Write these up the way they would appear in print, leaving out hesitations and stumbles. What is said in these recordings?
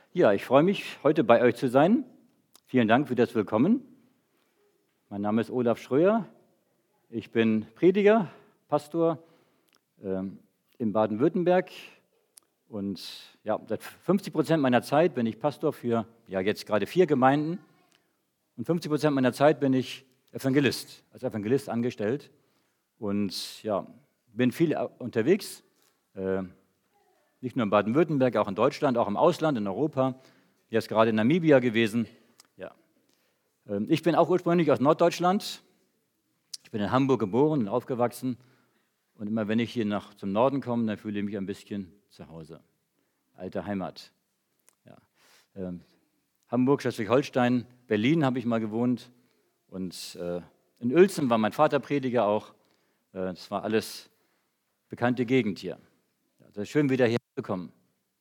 Ja, ich freue mich, heute bei euch zu sein. Vielen Dank für das Willkommen. Mein Name ist Olaf Schröer. Ich bin Prediger, Pastor in Baden-Württemberg und ja, seit 50% meiner Zeit bin ich Pastor für jetzt gerade 4 Gemeinden und 50% meiner Zeit bin ich Evangelist, als Evangelist angestellt und ja, bin viel unterwegs. Nicht nur in Baden-Württemberg, auch in Deutschland, auch im Ausland, in Europa. Jetzt gerade in Namibia gewesen. Ja. Ich bin auch ursprünglich aus Norddeutschland. Ich bin in Hamburg geboren und aufgewachsen. Und immer wenn ich hier zum Norden komme, dann fühle ich mich ein bisschen zu Hause. Alte Heimat. Ja. Hamburg, Schleswig-Holstein, Berlin habe ich mal gewohnt. Und in Uelzen war mein Vater Prediger auch. Das war alles bekannte Gegend hier. Also schön wieder hierher zu kommen.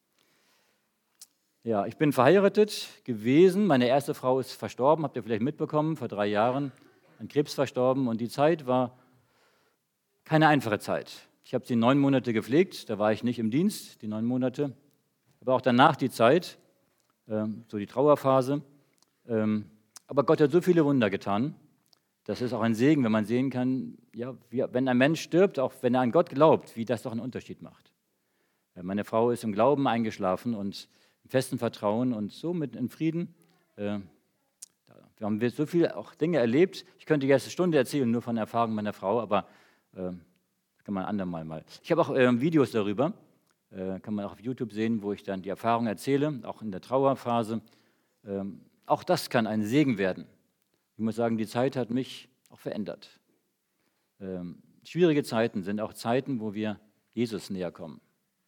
Ja, ich bin verheiratet gewesen. Meine erste Frau ist verstorben, habt ihr vielleicht mitbekommen, vor 3 Jahren an Krebs verstorben. Und die Zeit war keine einfache Zeit. Ich habe sie 9 Monate gepflegt, da war ich nicht im Dienst, die 9 Monate. Aber auch danach die Zeit, so die Trauerphase. Aber Gott hat so viele Wunder getan. Das ist auch ein Segen, wenn man sehen kann, ja, wenn ein Mensch stirbt, auch wenn er an Gott glaubt, wie das doch einen Unterschied macht. Meine Frau ist im Glauben eingeschlafen und im festen Vertrauen und so mit in Frieden. Wir haben so viele auch Dinge erlebt. Ich könnte jetzt eine Stunde erzählen, nur von der Erfahrung meiner Frau, aber das kann man ein andermal mal. Ich habe auch Videos darüber, kann man auch auf YouTube sehen, wo ich dann die Erfahrung erzähle, auch in der Trauerphase. Auch das kann ein Segen werden. Ich muss sagen, die Zeit hat mich auch verändert. Schwierige Zeiten sind auch Zeiten, wo wir Jesus näher kommen.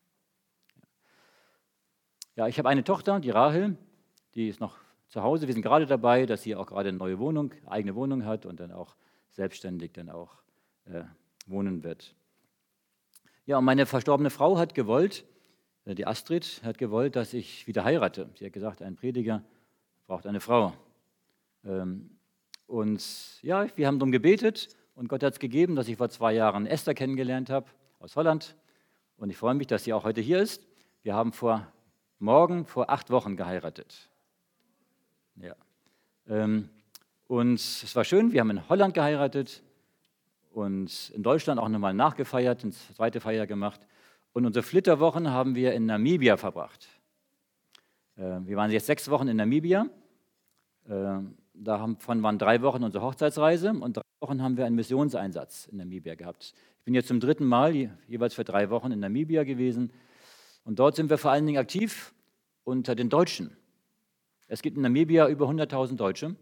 Ja, ich habe eine Tochter, die Rahel, die ist noch zu Hause. Wir sind gerade dabei, dass sie auch gerade eine neue Wohnung, eigene Wohnung hat und dann auch selbstständig dann auch wohnen wird. Ja, und meine verstorbene Frau hat gewollt, die Astrid hat gewollt, dass ich wieder heirate. Sie hat gesagt, ein Prediger braucht eine Frau. Und ja, wir haben darum gebetet und Gott hat es gegeben, dass ich vor 2 Jahren Esther kennengelernt habe aus Holland. Und ich freue mich, dass sie auch heute hier ist. Wir haben vor 8 Wochen geheiratet. Ja. Und es war schön, wir haben in Holland geheiratet und in Deutschland auch nochmal nachgefeiert, eine zweite Feier gemacht. Und unsere Flitterwochen haben wir in Namibia verbracht. Wir waren jetzt 6 Wochen in Namibia. Davon waren 3 Wochen unsere Hochzeitsreise und 3 Wochen haben wir einen Missionseinsatz in Namibia gehabt. Ich bin jetzt zum 3. Mal jeweils für 3 Wochen in Namibia gewesen. Und dort sind wir vor allen Dingen aktiv unter den Deutschen. Es gibt in Namibia über 100.000 Deutsche.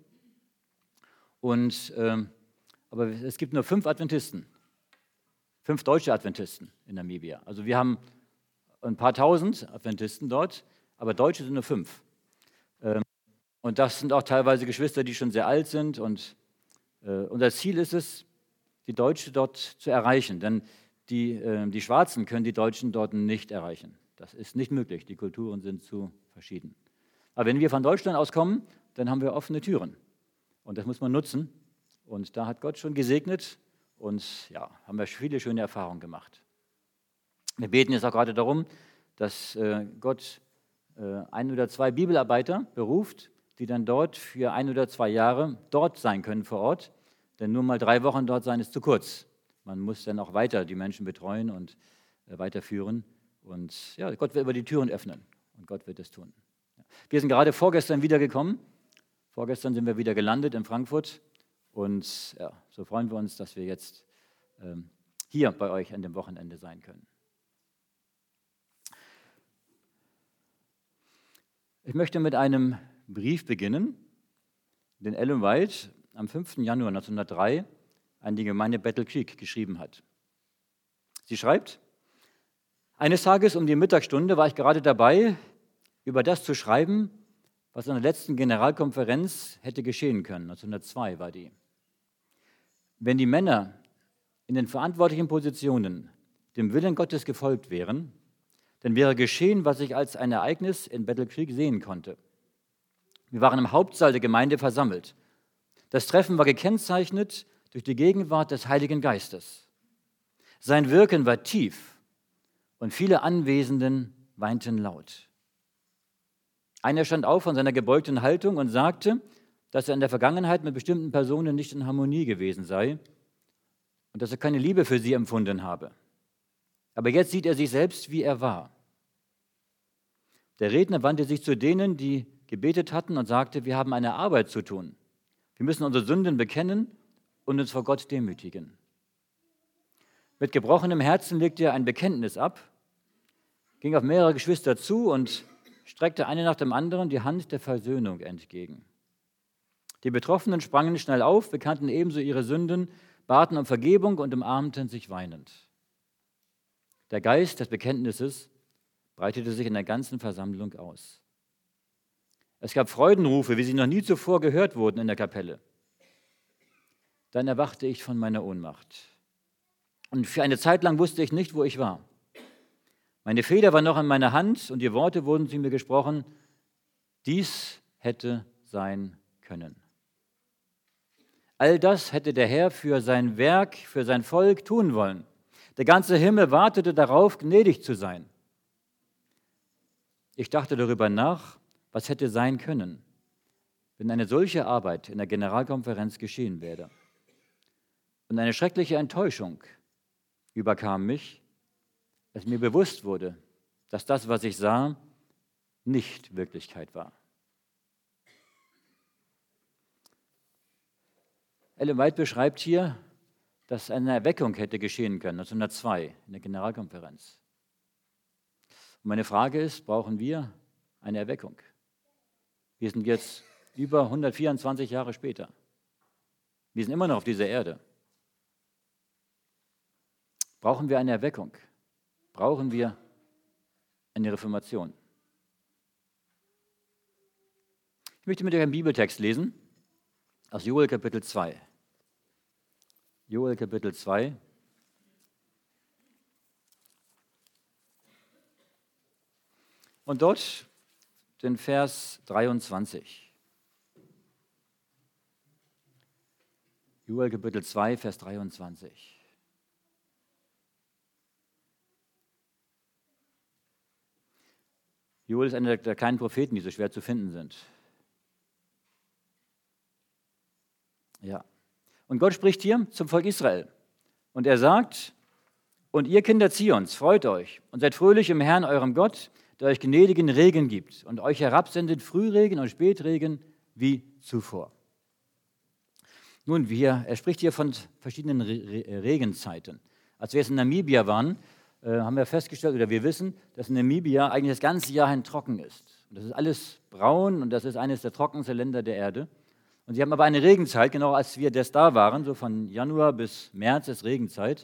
Aber es gibt nur 5 Adventisten. 5 deutsche Adventisten in Namibia. Also wir haben ein paar tausend Adventisten dort, aber Deutsche sind nur 5. Und das sind auch teilweise Geschwister, die schon sehr alt sind. Und unser Ziel ist es, die Deutschen dort zu erreichen. Denn die Schwarzen können die Deutschen dort nicht erreichen. Das ist nicht möglich, die Kulturen sind zu verschieden. Aber wenn wir von Deutschland aus kommen, dann haben wir offene Türen. Und das muss man nutzen. Und da hat Gott schon gesegnet und ja, haben wir viele schöne Erfahrungen gemacht. Wir beten jetzt auch gerade darum, dass Gott 1 oder 2 Bibelarbeiter beruft, die dann dort für 1 oder 2 Jahre dort sein können vor Ort. Denn nur mal 3 Wochen dort sein ist zu kurz. Man muss dann auch weiter die Menschen betreuen und weiterführen. Und ja, Gott wird über die Türen öffnen und Gott wird es tun. Wir sind gerade vorgestern wiedergekommen. Vorgestern sind wir wieder gelandet in Frankfurt. Und ja, so freuen wir uns, dass wir jetzt hier bei euch an dem Wochenende sein können. Ich möchte mit einem Brief beginnen, den Ellen White am 5. Januar 1903 an die Gemeinde Battle Creek geschrieben hat. Sie schreibt: Eines Tages um die Mittagsstunde war ich gerade dabei, über das zu schreiben, was an der letzten Generalkonferenz hätte geschehen können. 1902 war die. Wenn die Männer in den verantwortlichen Positionen dem Willen Gottes gefolgt wären, dann wäre geschehen, was ich als ein Ereignis in Battle Creek sehen konnte. Wir waren im Hauptsaal der Gemeinde versammelt. Das Treffen war gekennzeichnet durch die Gegenwart des Heiligen Geistes. Sein Wirken war tief und viele Anwesenden weinten laut. Einer stand auf von seiner gebeugten Haltung und sagte, dass er in der Vergangenheit mit bestimmten Personen nicht in Harmonie gewesen sei und dass er keine Liebe für sie empfunden habe. Aber jetzt sieht er sich selbst, wie er war. Der Redner wandte sich zu denen, die gebetet hatten und sagte, wir haben eine Arbeit zu tun. Wir müssen unsere Sünden bekennen und uns vor Gott demütigen. Mit gebrochenem Herzen legte er ein Bekenntnis ab, ging auf mehrere Geschwister zu und streckte eine nach dem anderen die Hand der Versöhnung entgegen. Die Betroffenen sprangen schnell auf, bekannten ebenso ihre Sünden, baten um Vergebung und umarmten sich weinend. Der Geist des Bekenntnisses breitete sich in der ganzen Versammlung aus. Es gab Freudenrufe, wie sie noch nie zuvor gehört wurden in der Kapelle. Dann erwachte ich von meiner Ohnmacht. Und für eine Zeit lang wusste ich nicht, wo ich war. Meine Feder war noch in meiner Hand und die Worte wurden zu mir gesprochen, dies hätte sein können. All das hätte der Herr für sein Werk, für sein Volk tun wollen. Der ganze Himmel wartete darauf, gnädig zu sein. Ich dachte darüber nach, was hätte sein können, wenn eine solche Arbeit in der Generalkonferenz geschehen wäre. Und eine schreckliche Enttäuschung überkam mich, als mir bewusst wurde, dass das, was ich sah, nicht Wirklichkeit war. Ellen White beschreibt hier, dass eine Erweckung hätte geschehen können, 1902 in der Generalkonferenz. Und meine Frage ist, brauchen wir eine Erweckung? Wir sind jetzt über 124 Jahre später. Wir sind immer noch auf dieser Erde. Brauchen wir eine Erweckung? Brauchen wir eine Reformation? Ich möchte mit euch einen Bibeltext lesen aus Joel Kapitel 2. Joel Kapitel 2. Und dort den Vers 23. Joel Kapitel 2, Vers 23. Joel ist einer der kleinen Propheten, die so schwer zu finden sind. Ja. Und Gott spricht hier zum Volk Israel. Und er sagt, und ihr Kinder Zions, freut euch und seid fröhlich im Herrn, eurem Gott, der euch gnädigen Regen gibt und euch herabsendet Frühregen und Spätregen wie zuvor. Nun, er spricht hier von verschiedenen Regenzeiten. Als wir jetzt in Namibia waren, haben wir festgestellt, oder wir wissen, dass Namibia eigentlich das ganze Jahr hin trocken ist. Und das ist alles braun und das ist eines der trockensten Länder der Erde. Und sie haben aber eine Regenzeit, genau als wir das da waren, so von Januar bis März ist Regenzeit.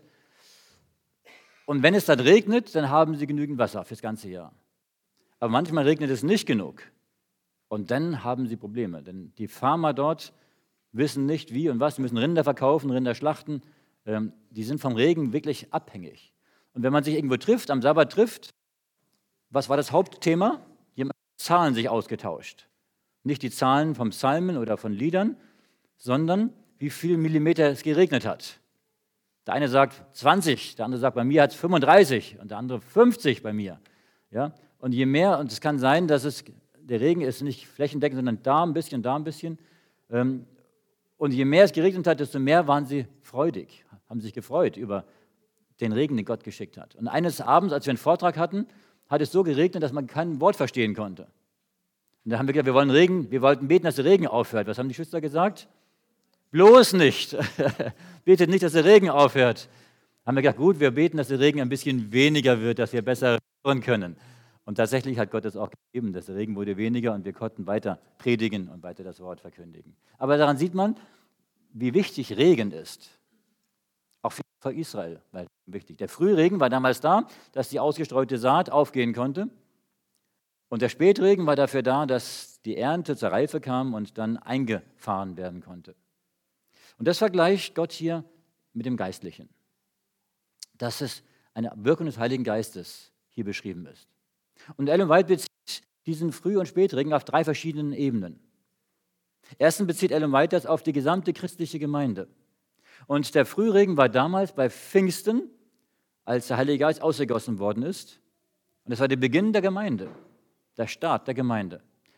Und wenn es dann regnet, dann haben sie genügend Wasser fürs ganze Jahr. Aber manchmal regnet es nicht genug. Und dann haben sie Probleme, denn die Farmer dort wissen nicht wie und was. Sie müssen Rinder verkaufen, Rinder schlachten. Die sind vom Regen wirklich abhängig. Und wenn man sich irgendwo trifft, am Sabbat trifft, was war das Hauptthema? Die haben Zahlen sich ausgetauscht. Nicht die Zahlen vom Psalmen oder von Liedern, sondern wie viel Millimeter es geregnet hat. Der eine sagt 20, der andere sagt, bei mir hat es 35 und der andere 50 bei mir. Ja? Und je mehr, und es kann sein, dass der Regen ist nicht flächendeckend, sondern da ein bisschen, da ein bisschen. Und je mehr es geregnet hat, desto mehr waren sie freudig, haben sich gefreut über den Regen, den Gott geschickt hat. Und eines Abends, als wir einen Vortrag hatten, hat es so geregnet, dass man kein Wort verstehen konnte. Und da haben wir gesagt, wir wollten beten, dass der Regen aufhört. Was haben die Schüler gesagt? Bloß nicht. Betet nicht, dass der Regen aufhört. Haben wir gesagt, gut, wir beten, dass der Regen ein bisschen weniger wird, dass wir besser hören können. Und tatsächlich hat Gott es auch gegeben, dass der Regen wurde weniger und wir konnten weiter predigen und weiter das Wort verkündigen. Aber daran sieht man, wie wichtig Regen ist. Auch für Israel war wichtig. Der Frühregen war damals da, dass die ausgestreute Saat aufgehen konnte. Und der Spätregen war dafür da, dass die Ernte zur Reife kam und dann eingefahren werden konnte. Und das vergleicht Gott hier mit dem Geistlichen. Dass es eine Wirkung des Heiligen Geistes hier beschrieben ist. Und Ellen White bezieht diesen Früh- und Spätregen auf 3 verschiedenen Ebenen. Erstens bezieht Ellen White das auf die gesamte christliche Gemeinde. Und der Frühregen war damals bei Pfingsten, als der Heilige Geist ausgegossen worden ist. Und das war der Beginn der Gemeinde, der Start der Gemeinde.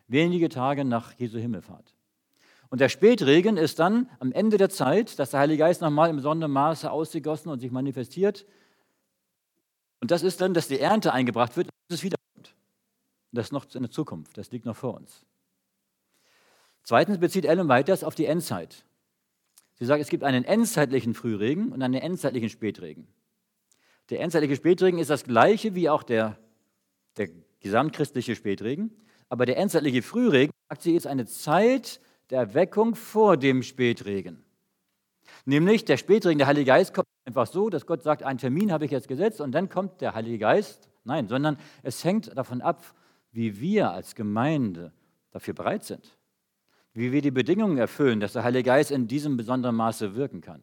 wenige Tage nach Jesu Himmelfahrt. Und der Spätregen ist dann am Ende der Zeit, dass der Heilige Geist nochmal im besonderen Maße ausgegossen und sich manifestiert. Und das ist dann, dass die Ernte eingebracht wird, dass es wiederkommt. Das ist noch in der Zukunft, das liegt noch vor uns. Zweitens bezieht Ellen White das auf die Endzeit. Sie sagt, es gibt einen endzeitlichen Frühregen und einen endzeitlichen Spätregen. Der endzeitliche Spätregen ist das gleiche wie auch der gesamtchristliche Spätregen, aber der endzeitliche Frühregen, sagt sie, ist eine Zeit der Erweckung vor dem Spätregen. Nämlich der Spätregen, der Heilige Geist, kommt einfach so, dass Gott sagt, einen Termin habe ich jetzt gesetzt und dann kommt der Heilige Geist. Nein, sondern es hängt davon ab, wie wir als Gemeinde dafür bereit sind. Wie wir die Bedingungen erfüllen, dass der Heilige Geist in diesem besonderen Maße wirken kann.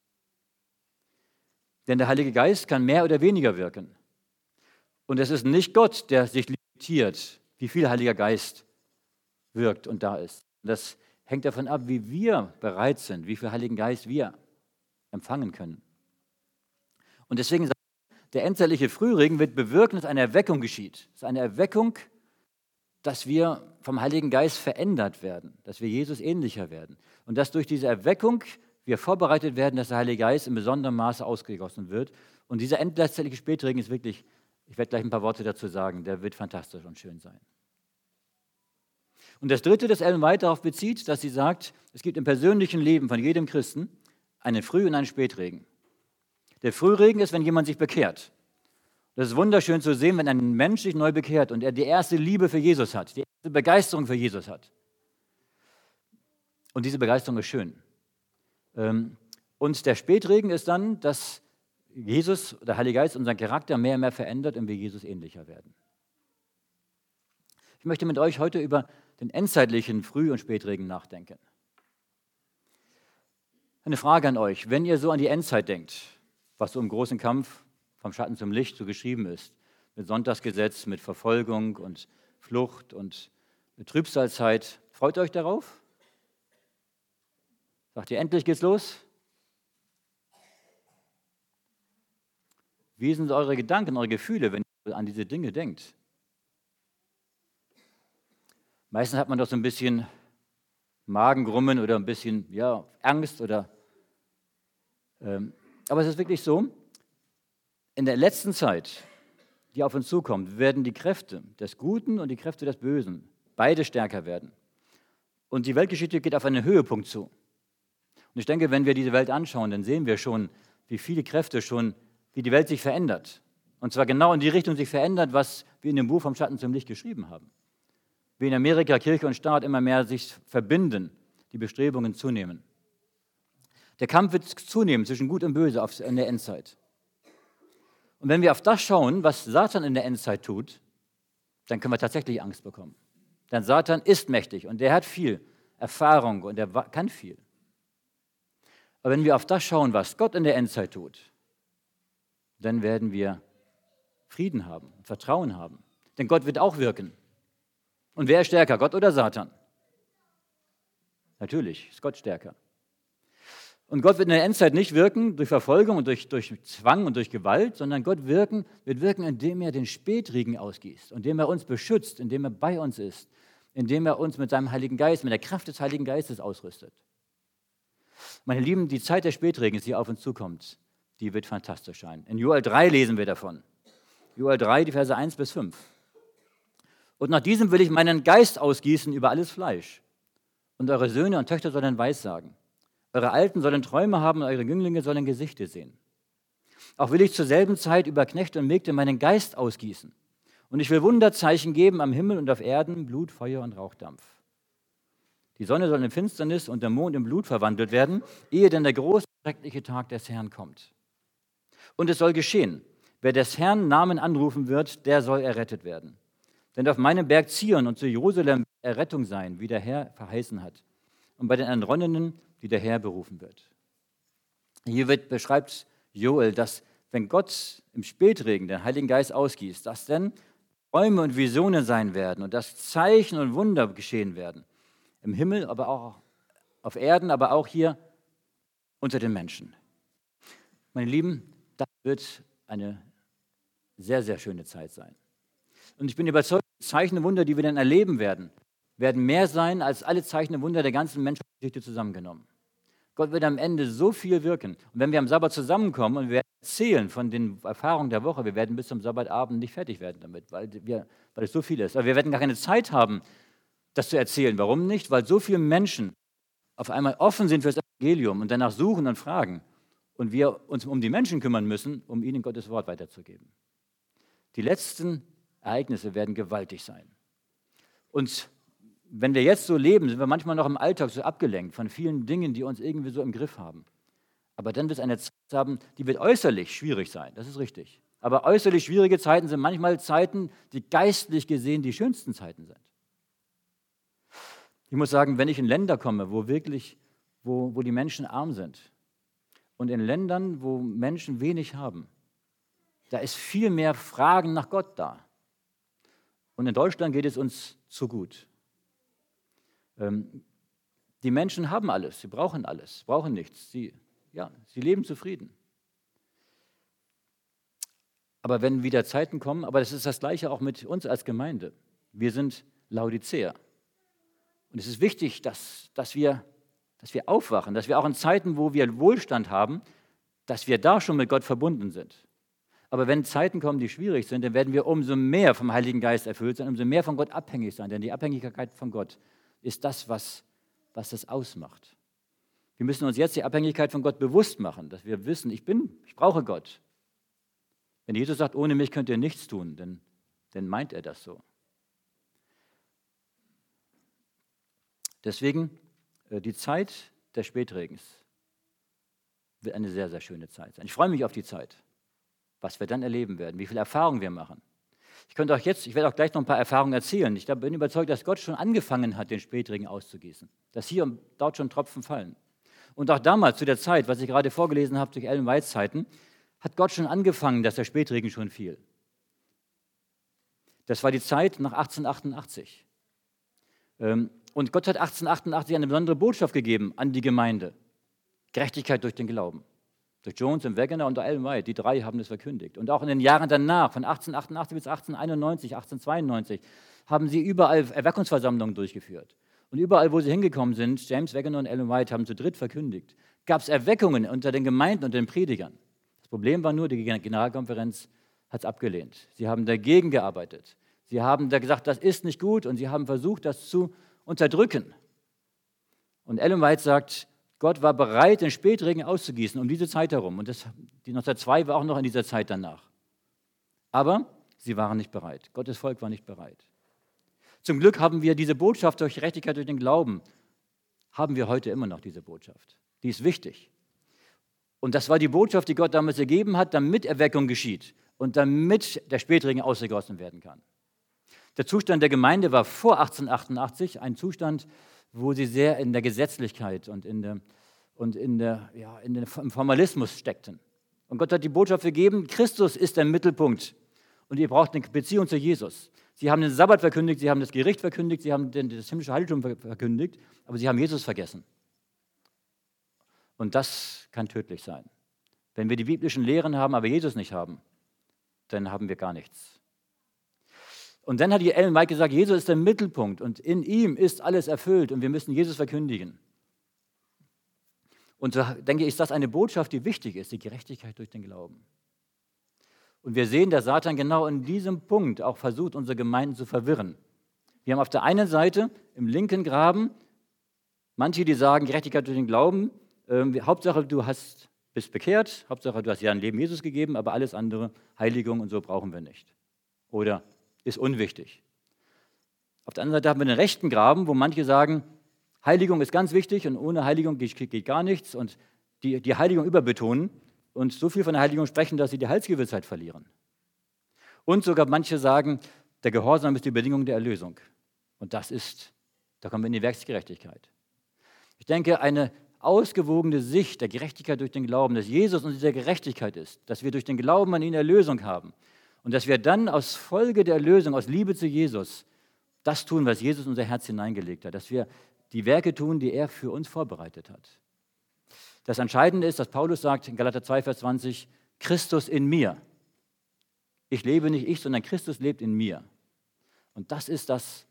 Denn der Heilige Geist kann mehr oder weniger wirken. Und es ist nicht Gott, der sich limitiert, wie viel Heiliger Geist wirkt und da ist. Das hängt davon ab, wie wir bereit sind, wie viel Heiligen Geist wir empfangen können. Und deswegen sagt der endzeitliche Frühregen wird bewirken, dass eine Erweckung geschieht. Es ist eine Erweckung, dass wir vom Heiligen Geist verändert werden, dass wir Jesus ähnlicher werden. Und dass durch diese Erweckung wir vorbereitet werden, dass der Heilige Geist in besonderem Maße ausgegossen wird. Und dieser endzeitliche Spätregen ist wirklich, ich werde gleich ein paar Worte dazu sagen, der wird fantastisch und schön sein. Und das Dritte, das Ellen White darauf bezieht, dass sie sagt, es gibt im persönlichen Leben von jedem Christen einen Früh- und einen Spätregen. Der Frühregen ist, wenn jemand sich bekehrt. Das ist wunderschön zu sehen, wenn ein Mensch sich neu bekehrt und er die erste Liebe für Jesus hat, die erste Begeisterung für Jesus hat. Und diese Begeisterung ist schön. Und der Spätregen ist dann, dass Jesus, der Heilige Geist, unseren Charakter mehr und mehr verändert und wir Jesus ähnlicher werden. Ich möchte mit euch heute über den endzeitlichen Früh- und Spätregen nachdenken. Eine Frage an euch, wenn ihr so an die Endzeit denkt, was so im großen Kampf vom Schatten zum Licht so geschrieben ist, mit Sonntagsgesetz, mit Verfolgung und Flucht und mit Trübsalzeit, freut ihr euch darauf? Sagt ihr, endlich geht's los? Wie sind eure Gedanken, eure Gefühle, wenn ihr an diese Dinge denkt? Meistens hat man doch so ein bisschen Magengrummen oder ein bisschen Angst oder. Aber es ist wirklich so, in der letzten Zeit, die auf uns zukommt, werden die Kräfte des Guten und die Kräfte des Bösen beide stärker werden. Und die Weltgeschichte geht auf einen Höhepunkt zu. Und ich denke, wenn wir diese Welt anschauen, dann sehen wir schon, wie viele Kräfte schon, wie die Welt sich verändert. Und zwar genau in die Richtung sich verändert, was wir in dem Buch vom Schatten zum Licht geschrieben haben. Wie in Amerika Kirche und Staat immer mehr sich verbinden, die Bestrebungen zunehmen. Der Kampf wird zunehmen zwischen Gut und Böse in der Endzeit. Und wenn wir auf das schauen, was Satan in der Endzeit tut, dann können wir tatsächlich Angst bekommen. Denn Satan ist mächtig und der hat viel Erfahrung und der kann viel. Aber wenn wir auf das schauen, was Gott in der Endzeit tut, dann werden wir Frieden haben, Vertrauen haben. Denn Gott wird auch wirken. Und wer ist stärker, Gott oder Satan? Natürlich ist Gott stärker. Und Gott wird in der Endzeit nicht wirken durch Verfolgung und durch Zwang und durch Gewalt, sondern Gott wird wirken, indem er den Spätregen ausgießt, indem er uns beschützt, indem er bei uns ist, indem er uns mit seinem Heiligen Geist, mit der Kraft des Heiligen Geistes ausrüstet. Meine Lieben, die Zeit des Spätregens, die auf uns zukommt, die wird fantastisch sein. In Joel 3 lesen wir davon. Joel 3, die Verse 1 bis 5. Und nach diesem will ich meinen Geist ausgießen über alles Fleisch. Und eure Söhne und Töchter sollen Weissagen. Eure Alten sollen Träume haben und eure Jünglinge sollen Gesichte sehen. Auch will ich zur selben Zeit über Knechte und Mägde meinen Geist ausgießen. Und ich will Wunderzeichen geben am Himmel und auf Erden, Blut, Feuer und Rauchdampf. Die Sonne soll in Finsternis und der Mond in Blut verwandelt werden, ehe denn der große, schreckliche Tag des Herrn kommt. Und es soll geschehen, wer des Herrn Namen anrufen wird, der soll errettet werden. Denn auf meinem Berg Zion und zu Jerusalem wird Errettung sein, wie der Herr verheißen hat. Und bei den Entronnenen, die der Herr berufen wird. Hier beschreibt Joel, dass wenn Gott im Spätregen den Heiligen Geist ausgießt, dass dann Träume und Visionen sein werden und dass Zeichen und Wunder geschehen werden. Im Himmel, aber auch auf Erden, aber auch hier unter den Menschen. Meine Lieben, das wird eine sehr, sehr schöne Zeit sein. Und ich bin überzeugt, Zeichen und Wunder, die wir dann erleben werden, werden mehr sein als alle Zeichen und Wunder der ganzen Menschheitsgeschichte zusammengenommen. Gott wird am Ende so viel wirken. Und wenn wir am Sabbat zusammenkommen und wir werden erzählen von den Erfahrungen der Woche, wir werden bis zum Sabbatabend nicht fertig werden damit, weil es so viel ist. Aber wir werden gar keine Zeit haben, das zu erzählen. Warum nicht? Weil so viele Menschen auf einmal offen sind für das Evangelium und danach suchen und fragen. Und wir uns um die Menschen kümmern müssen, um ihnen Gottes Wort weiterzugeben. Die letzten Ereignisse werden gewaltig sein. Und wenn wir jetzt so leben, sind wir manchmal noch im Alltag so abgelenkt von vielen Dingen, die uns irgendwie so im Griff haben. Aber dann wird es eine Zeit haben, die wird äußerlich schwierig sein, das ist richtig. Aber äußerlich schwierige Zeiten sind manchmal Zeiten, die geistlich gesehen die schönsten Zeiten sind. Ich muss sagen, wenn ich in Länder komme, wo die Menschen arm sind und in Ländern, wo Menschen wenig haben, da ist viel mehr Fragen nach Gott da. Und in Deutschland geht es uns zu gut. Die Menschen haben alles, sie brauchen alles, brauchen nichts. Sie leben zufrieden. Aber wenn wieder Zeiten kommen, aber das ist das Gleiche auch mit uns als Gemeinde. Wir sind Laodicea. Und es ist wichtig, dass wir aufwachen, dass wir auch in Zeiten, wo wir Wohlstand haben, dass wir da schon mit Gott verbunden sind. Aber wenn Zeiten kommen, die schwierig sind, dann werden wir umso mehr vom Heiligen Geist erfüllt sein, umso mehr von Gott abhängig sein. Denn die Abhängigkeit von Gott ist das, was das ausmacht. Wir müssen uns jetzt die Abhängigkeit von Gott bewusst machen, dass wir wissen, ich brauche Gott. Wenn Jesus sagt, ohne mich könnt ihr nichts tun, dann meint er das so. Deswegen, die Zeit des Spätregens wird eine sehr, sehr schöne Zeit sein. Ich freue mich auf die Zeit, was wir dann erleben werden, wie viel Erfahrung wir machen. Ich werde auch gleich noch ein paar Erfahrungen erzählen. Ich bin überzeugt, dass Gott schon angefangen hat, den Spätregen auszugießen. Dass hier und dort schon Tropfen fallen. Und auch damals, zu der Zeit, was ich gerade vorgelesen habe, durch Ellen Whites Zeiten, hat Gott schon angefangen, dass der Spätregen schon fiel. Das war die Zeit nach 1888. Und Gott hat 1888 eine besondere Botschaft gegeben an die Gemeinde. Gerechtigkeit durch den Glauben. Durch Jones und Wegener und Ellen White, die drei haben es verkündigt. Und auch in den Jahren danach, von 1888 bis 1891, 1892, haben sie überall Erweckungsversammlungen durchgeführt. Und überall, wo sie hingekommen sind, James Wegener und Ellen White haben zu dritt verkündigt, gab es Erweckungen unter den Gemeinden und den Predigern. Das Problem war nur, die Generalkonferenz hat es abgelehnt. Sie haben dagegen gearbeitet. Sie haben da gesagt, das ist nicht gut, und sie haben versucht, das zu unterdrücken. Und Ellen White sagt, Gott war bereit, den Spätregen auszugießen um diese Zeit herum. Und die 1902 war auch noch in dieser Zeit danach. Aber sie waren nicht bereit. Gottes Volk war nicht bereit. Zum Glück haben wir diese Botschaft durch Gerechtigkeit, durch den Glauben, haben wir heute immer noch diese Botschaft. Die ist wichtig. Und das war die Botschaft, die Gott damals gegeben hat, damit Erweckung geschieht und damit der Spätregen ausgegossen werden kann. Der Zustand der Gemeinde war vor 1888 ein Zustand, wo sie sehr in der Gesetzlichkeit und im Formalismus steckten. Und Gott hat die Botschaft gegeben, Christus ist der Mittelpunkt und ihr braucht eine Beziehung zu Jesus. Sie haben den Sabbat verkündigt, sie haben das Gericht verkündigt, sie haben das himmlische Heiligtum verkündigt, aber sie haben Jesus vergessen. Und das kann tödlich sein. Wenn wir die biblischen Lehren haben, aber Jesus nicht haben, dann haben wir gar nichts. Und dann hat die Ellen White gesagt, Jesus ist der Mittelpunkt und in ihm ist alles erfüllt und wir müssen Jesus verkündigen. Und so denke ich, ist das eine Botschaft, die wichtig ist, die Gerechtigkeit durch den Glauben. Und wir sehen, dass Satan genau in diesem Punkt auch versucht, unsere Gemeinden zu verwirren. Wir haben auf der einen Seite im linken Graben manche, die sagen, Gerechtigkeit durch den Glauben, Hauptsache du bist bekehrt, Hauptsache du hast ja ein Leben Jesus gegeben, aber alles andere, Heiligung und so brauchen wir nicht. Oder ist unwichtig. Auf der anderen Seite haben wir den rechten Graben, wo manche sagen, Heiligung ist ganz wichtig und ohne Heiligung geht gar nichts und die Heiligung überbetonen und so viel von der Heiligung sprechen, dass sie die Heilsgewissheit verlieren. Und sogar manche sagen, der Gehorsam ist die Bedingung der Erlösung. Und da kommen wir in die Werksgerechtigkeit. Ich denke, eine ausgewogene Sicht der Gerechtigkeit durch den Glauben, dass Jesus unsere Gerechtigkeit ist, dass wir durch den Glauben an ihn Erlösung haben und dass wir dann aus Folge der Erlösung, aus Liebe zu Jesus, das tun, was Jesus in unser Herz hineingelegt hat, dass wir die Werke tun, die er für uns vorbereitet hat. Das Entscheidende ist, dass Paulus sagt in Galater 2, Vers 20, Christus in mir. Ich lebe nicht ich, sondern Christus lebt in mir. Und das ist das,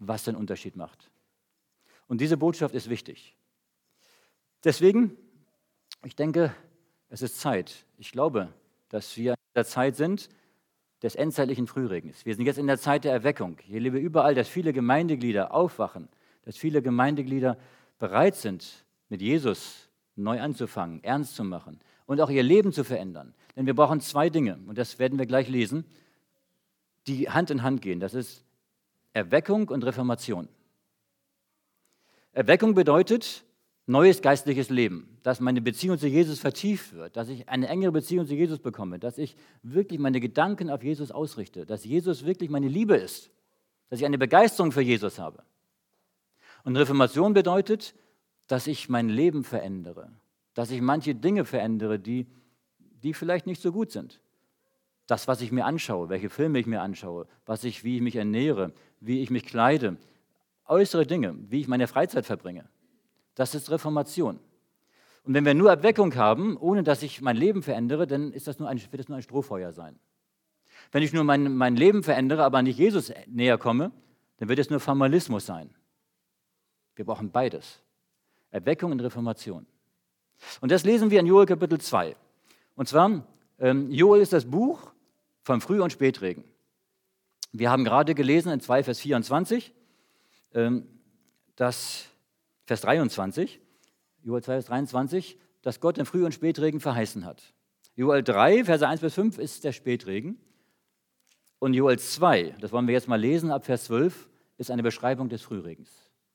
was den Unterschied macht. Und diese Botschaft ist wichtig. Deswegen, ich denke, es ist Zeit. Ich glaube, dass wir in der Zeit sind des endzeitlichen Frühregens. Wir sind jetzt in der Zeit der Erweckung. Ich erlebe überall, dass viele Gemeindeglieder aufwachen, dass viele Gemeindeglieder bereit sind, mit Jesus neu anzufangen, ernst zu machen und auch ihr Leben zu verändern. Denn wir brauchen zwei Dinge, und das werden wir gleich lesen, die Hand in Hand gehen. Das ist Erweckung und Reformation. Erweckung bedeutet neues geistliches Leben, dass meine Beziehung zu Jesus vertieft wird, dass ich eine engere Beziehung zu Jesus bekomme, dass ich wirklich meine Gedanken auf Jesus ausrichte, dass Jesus wirklich meine Liebe ist, dass ich eine Begeisterung für Jesus habe. Und Reformation bedeutet, dass ich mein Leben verändere, dass ich manche Dinge verändere, die vielleicht nicht so gut sind. Das, was ich mir anschaue, welche Filme ich mir anschaue, wie ich mich ernähre, wie ich mich kleide, äußere Dinge, wie ich meine Freizeit verbringe. Das ist Reformation. Und wenn wir nur Erweckung haben, ohne dass ich mein Leben verändere, dann wird das nur ein Strohfeuer sein. Wenn ich nur mein Leben verändere, aber nicht Jesus näher komme, dann wird es nur Formalismus sein. Wir brauchen beides. Erweckung und Reformation. Und das lesen wir in Joel Kapitel 2. Und zwar, Joel ist das Buch vom Früh- und Spätregen. Wir haben gerade gelesen in 2, Vers 24, Vers 23, Joel 2, Vers 23, dass Gott den Früh- und Spätregen verheißen hat. Joel 3, Verse 1 bis 5 ist der Spätregen. Und Joel 2, das wollen wir jetzt mal lesen, ab Vers 12, ist eine Beschreibung des Frühregens.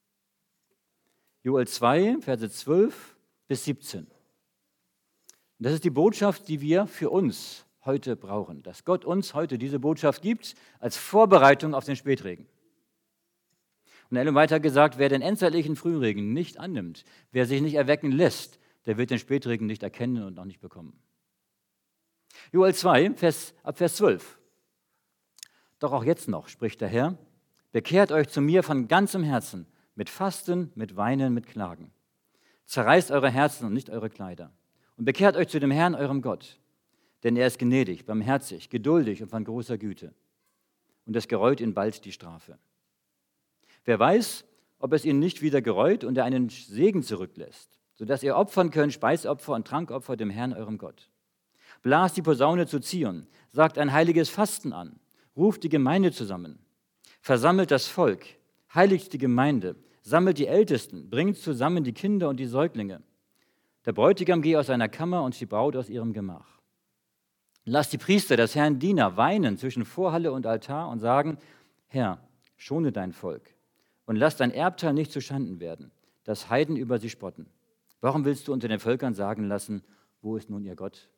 Joel 2, Verse 12 bis 17. Und das ist die Botschaft, die wir für uns heute brauchen, dass Gott uns heute diese Botschaft gibt als Vorbereitung auf den Spätregen. Und er hat weiter gesagt, wer den endzeitlichen Frühregen nicht annimmt, wer sich nicht erwecken lässt, der wird den Spätregen nicht erkennen und auch nicht bekommen. Joel 2, ab Vers 12. Doch auch jetzt noch, spricht der Herr, bekehrt euch zu mir von ganzem Herzen, mit Fasten, mit Weinen, mit Klagen. Zerreißt eure Herzen und nicht eure Kleider. Und bekehrt euch zu dem Herrn, eurem Gott. Denn er ist gnädig, barmherzig, geduldig und von großer Güte. Und es gereut ihn bald die Strafe. Wer weiß, ob es ihn nicht wieder gereut und er einen Segen zurücklässt, sodass ihr opfern könnt Speisopfer und Trankopfer dem Herrn, eurem Gott. Blast die Posaune zu Zion, sagt ein heiliges Fasten an, ruft die Gemeinde zusammen, versammelt das Volk, heiligt die Gemeinde, sammelt die Ältesten, bringt zusammen die Kinder und die Säuglinge. Der Bräutigam gehe aus seiner Kammer und die Braut aus ihrem Gemach. Lasst die Priester, des Herrn Diener, weinen zwischen Vorhalle und Altar und sagen, Herr, schone dein Volk und lass dein Erbteil nicht zuschanden werden, dass Heiden über sie spotten. Warum willst du unter den Völkern sagen lassen, wo ist nun ihr Gott?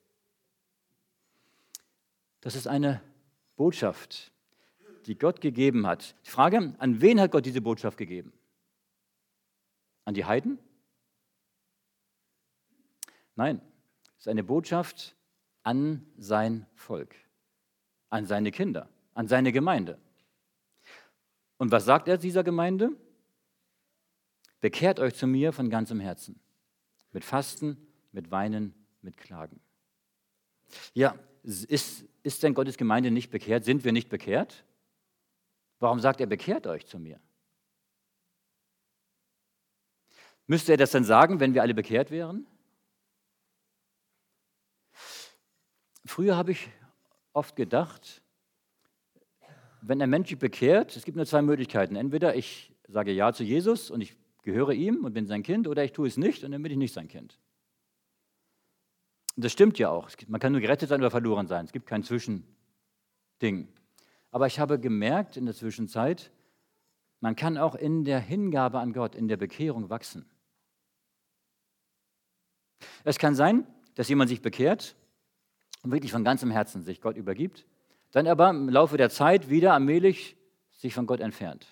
Das ist eine Botschaft, die Gott gegeben hat. Die Frage, an wen hat Gott diese Botschaft gegeben? An die Heiden? Nein, es ist eine Botschaft an sein Volk, an seine Kinder, an seine Gemeinde. Und was sagt er dieser Gemeinde? Bekehrt euch zu mir von ganzem Herzen, mit Fasten, mit Weinen, mit Klagen. Ja, ist denn Gottes Gemeinde nicht bekehrt? Sind wir nicht bekehrt? Warum sagt er, bekehrt euch zu mir? Müsste er das dann sagen, wenn wir alle bekehrt wären? Früher habe ich oft gedacht, wenn ein Mensch sich bekehrt, es gibt nur zwei Möglichkeiten. Entweder ich sage Ja zu Jesus und ich gehöre ihm und bin sein Kind, oder ich tue es nicht und dann bin ich nicht sein Kind. Und das stimmt ja auch. Man kann nur gerettet sein oder verloren sein. Es gibt kein Zwischending. Aber ich habe gemerkt in der Zwischenzeit, man kann auch in der Hingabe an Gott, in der Bekehrung wachsen. Es kann sein, dass jemand sich bekehrt und wirklich von ganzem Herzen sich Gott übergibt, dann aber im Laufe der Zeit wieder allmählich sich von Gott entfernt.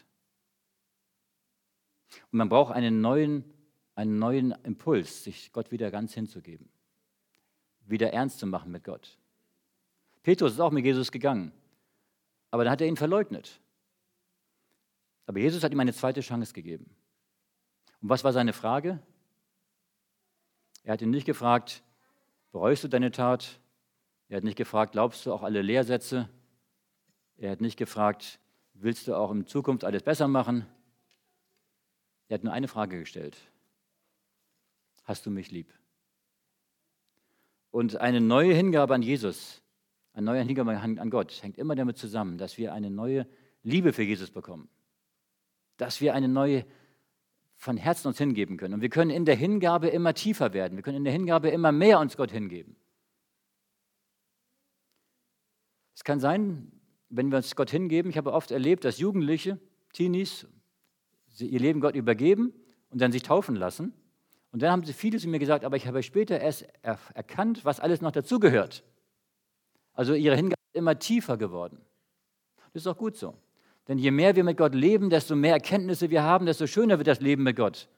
Und man braucht einen neuen Impuls, sich Gott wieder ganz hinzugeben, wieder ernst zu machen mit Gott. Petrus ist auch mit Jesus gegangen, aber dann hat er ihn verleugnet. Aber Jesus hat ihm eine zweite Chance gegeben. Und was war seine Frage? Er hat ihn nicht gefragt, bereust du deine Tat? Er hat nicht gefragt, glaubst du auch alle Lehrsätze? Er hat nicht gefragt, Willst du auch in Zukunft alles besser machen? Er hat nur eine Frage gestellt. Hast du mich lieb? Und eine neue Hingabe an Jesus, eine neue Hingabe an Gott, hängt immer damit zusammen, dass wir eine neue Liebe für Jesus bekommen. Dass wir eine neue von Herzen uns hingeben können. Und wir können in der Hingabe immer tiefer werden. Wir können in der Hingabe immer mehr uns Gott hingeben. Es kann sein, wenn wir uns Gott hingeben, ich habe oft erlebt, dass Jugendliche, Teenies, ihr Leben Gott übergeben und dann sich taufen lassen. Und dann haben sie viele zu mir gesagt, aber ich habe später erst erkannt, was alles noch dazugehört. Also ihre Hingabe ist immer tiefer geworden. Das ist auch gut so. Denn je mehr wir mit Gott leben, desto mehr Erkenntnisse wir haben, desto schöner wird das Leben mit Gott.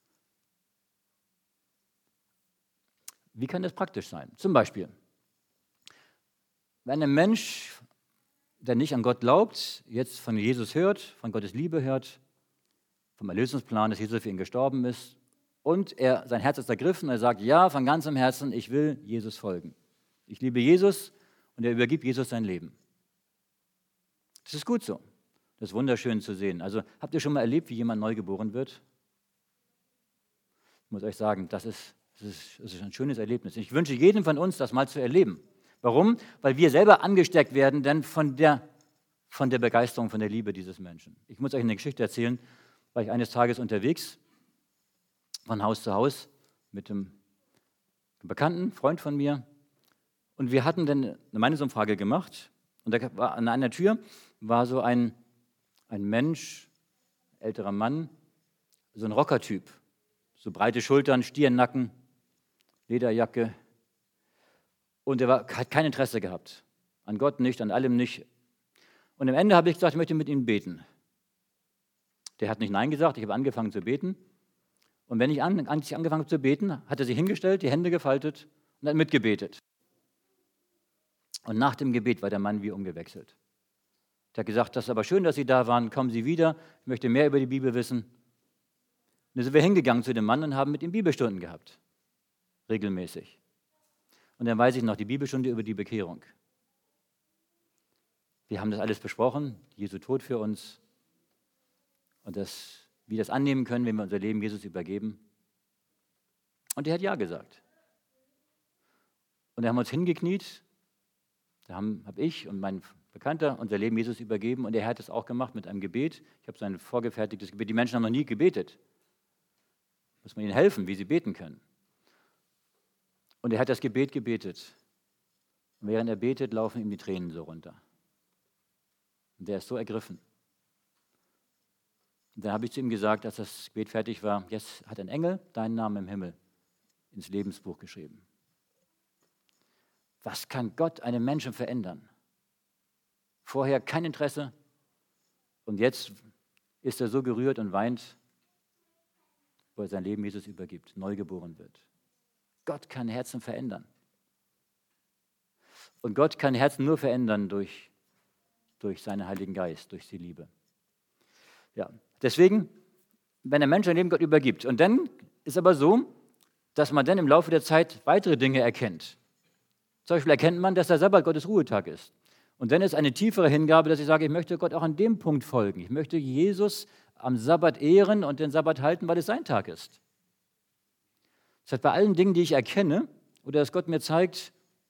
Wie kann das praktisch sein? Zum Beispiel, wenn ein Mensch, der nicht an Gott glaubt, jetzt von Jesus hört, von Gottes Liebe hört, vom Erlösungsplan, dass Jesus für ihn gestorben ist, und sein Herz ist ergriffen, er sagt, ja, von ganzem Herzen, ich will Jesus folgen. Ich liebe Jesus und er übergibt Jesus sein Leben. Das ist gut so. Das ist wunderschön zu sehen. Also habt ihr schon mal erlebt, wie jemand neu geboren wird? Ich muss euch sagen, das ist ein schönes Erlebnis. Ich wünsche jedem von uns, das mal zu erleben. Warum? Weil wir selber angesteckt werden, denn von der Begeisterung, von der Liebe dieses Menschen. Ich muss euch eine Geschichte erzählen, war ich eines Tages unterwegs, von Haus zu Haus, mit einem Bekannten, Freund von mir. Und wir hatten dann eine Meinungsumfrage gemacht. Und da war an einer Tür war so ein Mensch, älterer Mann, so ein Rockertyp. So breite Schultern, Stirnnacken, Lederjacke. Und er hat kein Interesse gehabt. An Gott nicht, an allem nicht. Und am Ende habe ich gesagt, ich möchte mit ihm beten. Der hat nicht Nein gesagt, ich habe angefangen zu beten. Und wenn ich angefangen habe zu beten, hat er sich hingestellt, die Hände gefaltet und hat mitgebetet. Und nach dem Gebet war der Mann wie umgewechselt. Er hat gesagt, das ist aber schön, dass Sie da waren, kommen Sie wieder, ich möchte mehr über die Bibel wissen. Und dann sind wir hingegangen zu dem Mann und haben mit ihm Bibelstunden gehabt, regelmäßig. Und dann weiß ich noch, die Bibelstunde über die Bekehrung. Wir haben das alles besprochen, Jesu Tod für uns und wie wir das annehmen können, wenn wir unser Leben Jesus übergeben. Und er hat Ja gesagt. Und dann haben wir uns hingekniet, da habe ich und mein Bekannter unser Leben Jesus übergeben und er hat es auch gemacht mit einem Gebet. Ich habe sein vorgefertigtes Gebet. Die Menschen haben noch nie gebetet. Muss man ihnen helfen, wie sie beten können. Und er hat das Gebet gebetet. Und während er betet, laufen ihm die Tränen so runter. Und der ist so ergriffen. Und dann habe ich zu ihm gesagt, als das Gebet fertig war, jetzt hat ein Engel deinen Namen im Himmel ins Lebensbuch geschrieben. Was kann Gott einem Menschen verändern? Vorher kein Interesse und jetzt ist er so gerührt und weint, wo er sein Leben Jesus übergibt, neu geboren wird. Gott kann Herzen verändern. Und Gott kann Herzen nur verändern durch seinen Heiligen Geist, durch die Liebe. Ja, deswegen, wenn ein Mensch sein Leben Gott übergibt, und dann ist aber so, dass man dann im Laufe der Zeit weitere Dinge erkennt. Zum Beispiel erkennt man, dass der Sabbat Gottes Ruhetag ist. Und dann ist eine tiefere Hingabe, dass ich sage, ich möchte Gott auch an dem Punkt folgen. Ich möchte Jesus am Sabbat ehren und den Sabbat halten, weil es sein Tag ist. Das heißt, bei allen Dingen, die ich erkenne oder dass Gott mir zeigt,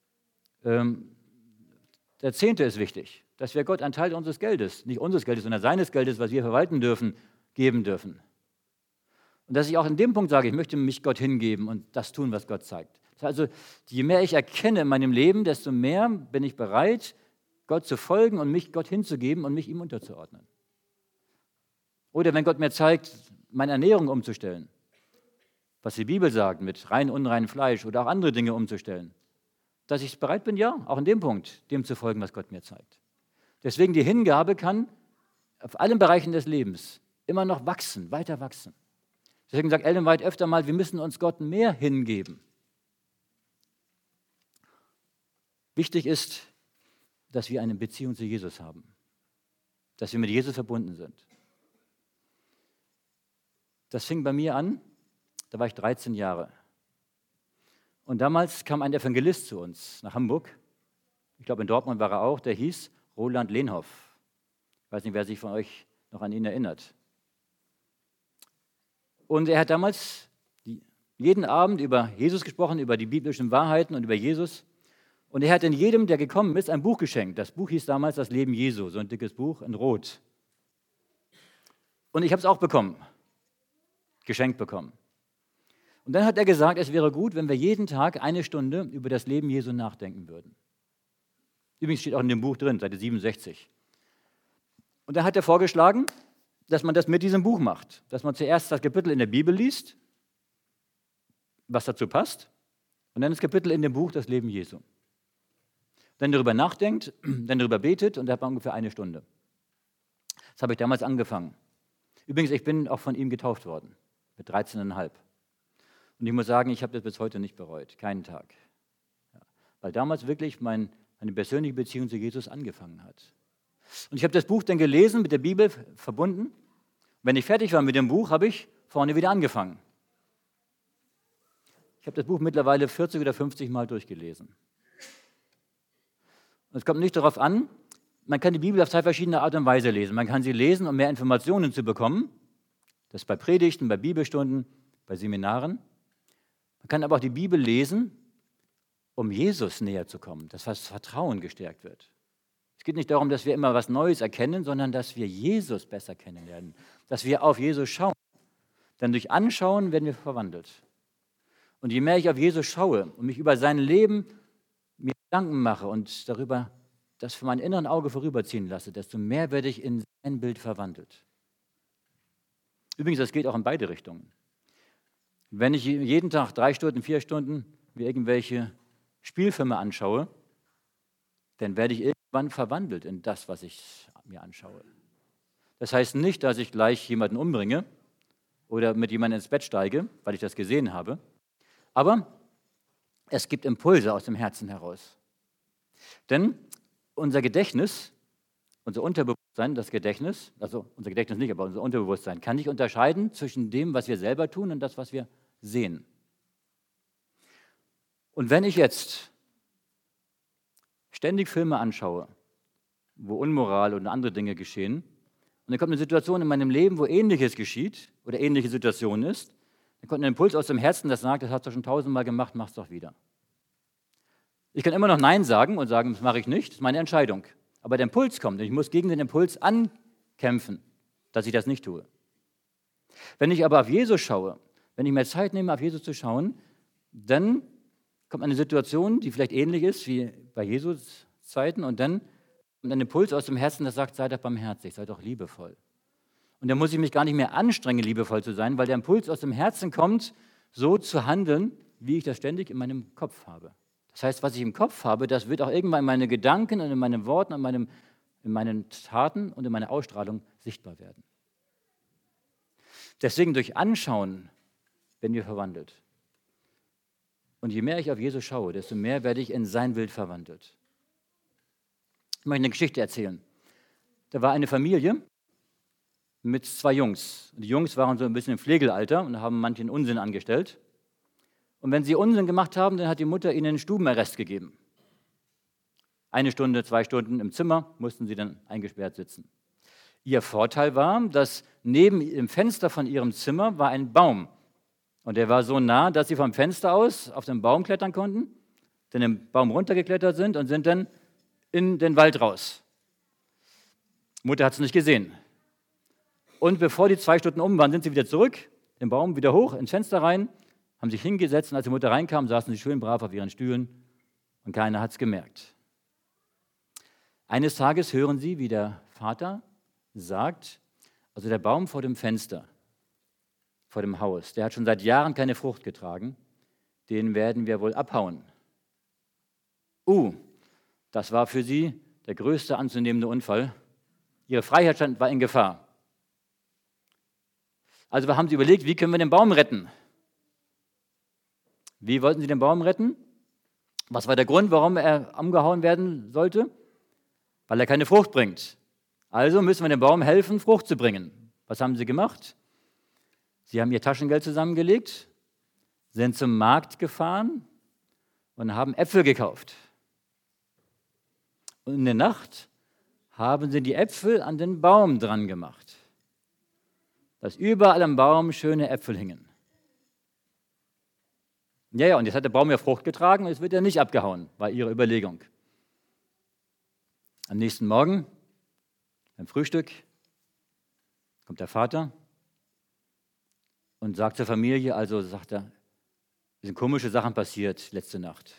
der Zehnte ist wichtig, dass wir Gott einen Teil unseres Geldes, nicht unseres Geldes, sondern seines Geldes, was wir verwalten dürfen, geben dürfen. Und dass ich auch in dem Punkt sage, ich möchte mich Gott hingeben und das tun, was Gott zeigt. Das heißt also, je mehr ich erkenne in meinem Leben, desto mehr bin ich bereit, Gott zu folgen und mich Gott hinzugeben und mich ihm unterzuordnen. Oder wenn Gott mir zeigt, meine Ernährung umzustellen, was die Bibel sagt, mit rein, unrein Fleisch oder auch andere Dinge umzustellen, dass ich bereit bin, ja, auch in dem Punkt, dem zu folgen, was Gott mir zeigt. Deswegen die Hingabe kann auf allen Bereichen des Lebens immer noch wachsen, weiter wachsen. Deswegen sagt Ellen White öfter mal, wir müssen uns Gott mehr hingeben. Wichtig ist, dass wir eine Beziehung zu Jesus haben, dass wir mit Jesus verbunden sind. Das fing bei mir an, da war ich 13 Jahre. Und damals kam ein Evangelist zu uns nach Hamburg. Ich glaube, in Dortmund war er auch, der hieß Roland Lehnhoff. Ich weiß nicht, wer sich von euch noch an ihn erinnert. Und er hat damals jeden Abend über Jesus gesprochen, über die biblischen Wahrheiten und über Jesus. Und er hat in jedem, der gekommen ist, ein Buch geschenkt. Das Buch hieß damals Das Leben Jesu, so ein dickes Buch in Rot. Und ich habe es auch bekommen, geschenkt bekommen. Und dann hat er gesagt, es wäre gut, wenn wir jeden Tag 1 Stunde über das Leben Jesu nachdenken würden. Übrigens steht auch in dem Buch drin, Seite 67. Und dann hat er vorgeschlagen, dass man das mit diesem Buch macht. Dass man zuerst das Kapitel in der Bibel liest, was dazu passt, und dann das Kapitel in dem Buch Das Leben Jesu. Dann darüber nachdenkt, dann darüber betet und da hat man ungefähr 1 Stunde. Das habe ich damals angefangen. Übrigens, ich bin auch von ihm getauft worden, mit 13,5. Und ich muss sagen, ich habe das bis heute nicht bereut, keinen Tag. Ja, weil damals wirklich meine persönliche Beziehung zu Jesus angefangen hat. Und ich habe das Buch dann gelesen, mit der Bibel verbunden. Wenn ich fertig war mit dem Buch, habe ich vorne wieder angefangen. Ich habe das Buch mittlerweile 40 oder 50 Mal durchgelesen. Und es kommt nicht darauf an, man kann die Bibel auf 2 verschiedene Art und Weise lesen. Man kann sie lesen, um mehr Informationen zu bekommen. Das ist bei Predigten, bei Bibelstunden, bei Seminaren. Man kann aber auch die Bibel lesen, um Jesus näher zu kommen, dass das Vertrauen gestärkt wird. Es geht nicht darum, dass wir immer was Neues erkennen, sondern dass wir Jesus besser kennenlernen, dass wir auf Jesus schauen. Denn durch Anschauen werden wir verwandelt. Und je mehr ich auf Jesus schaue und mich über sein Leben mir Gedanken mache und darüber das für mein inneren Auge vorüberziehen lasse, desto mehr werde ich in sein Bild verwandelt. Übrigens, das geht auch in beide Richtungen. Wenn ich jeden Tag 3 Stunden, 4 Stunden mir irgendwelche Spielfilme anschaue, dann werde ich irgendwann verwandelt in das, was ich mir anschaue. Das heißt nicht, dass ich gleich jemanden umbringe oder mit jemandem ins Bett steige, weil ich das gesehen habe, aber es gibt Impulse aus dem Herzen heraus. Denn unser Gedächtnis, unser Unterbewusstsein, das Gedächtnis, also unser Gedächtnis nicht, aber unser Unterbewusstsein, kann nicht unterscheiden zwischen dem, was wir selber tun und das, was wir sehen. Und wenn ich jetzt ständig Filme anschaue, wo Unmoral und andere Dinge geschehen, und dann kommt eine Situation in meinem Leben, wo Ähnliches geschieht oder ähnliche Situation ist, dann kommt ein Impuls aus dem Herzen, das sagt, das hast du schon 1000-mal gemacht, mach's doch wieder. Ich kann immer noch Nein sagen und sagen, das mache ich nicht, das ist meine Entscheidung. Aber der Impuls kommt und ich muss gegen den Impuls ankämpfen, dass ich das nicht tue. Wenn ich aber auf Jesus schaue, wenn ich mir Zeit nehme, auf Jesus zu schauen, dann kommt eine Situation, die vielleicht ähnlich ist wie bei Jesus Zeiten und dann kommt ein Impuls aus dem Herzen, das sagt, sei doch barmherzig, sei doch liebevoll. Und dann muss ich mich gar nicht mehr anstrengen, liebevoll zu sein, weil der Impuls aus dem Herzen kommt, so zu handeln, wie ich das ständig in meinem Kopf habe. Das heißt, was ich im Kopf habe, das wird auch irgendwann in meinen Gedanken und in meinen Worten, in meinen Taten und in meiner Ausstrahlung sichtbar werden. Deswegen durch Anschauen werden wir verwandelt. Und je mehr ich auf Jesus schaue, desto mehr werde ich in sein Bild verwandelt. Ich möchte eine Geschichte erzählen. Da war eine Familie mit 2 Jungs. Die Jungs waren so ein bisschen im Pflegelalter und haben manchen Unsinn angestellt. Und wenn sie Unsinn gemacht haben, dann hat die Mutter ihnen Stubenarrest gegeben. 1 Stunde, 2 Stunden im Zimmer mussten sie dann eingesperrt sitzen. Ihr Vorteil war, dass neben dem Fenster von ihrem Zimmer war ein Baum. Und der war so nah, dass sie vom Fenster aus auf den Baum klettern konnten, dann den Baum runtergeklettert sind und sind dann in den Wald raus. Die Mutter hat es nicht gesehen. Und bevor die 2 Stunden um waren, sind sie wieder zurück, den Baum wieder hoch, ins Fenster rein, haben sich hingesetzt und als die Mutter reinkam, saßen sie schön brav auf ihren Stühlen und keiner hat es gemerkt. Eines Tages hören sie, wie der Vater sagt, also der Baum vor dem Fenster, vor dem Haus, der hat schon seit Jahren keine Frucht getragen, den werden wir wohl abhauen. Das war für sie der größte anzunehmende Unfall. Ihre Freiheit war in Gefahr. Also haben sie überlegt, wie können wir den Baum retten? Wie wollten sie den Baum retten? Was war der Grund, warum er umgehauen werden sollte? Weil er keine Frucht bringt. Also müssen wir dem Baum helfen, Frucht zu bringen. Was haben sie gemacht? Sie haben ihr Taschengeld zusammengelegt, sind zum Markt gefahren und haben Äpfel gekauft. Und in der Nacht haben sie die Äpfel an den Baum dran gemacht, dass überall am Baum schöne Äpfel hingen. Ja, und jetzt hat der Baum ja Frucht getragen und es wird ja nicht abgehauen, war ihre Überlegung. Am nächsten Morgen, beim Frühstück, kommt der Vater und sagt zur Familie, also sagt er, es sind komische Sachen passiert letzte Nacht.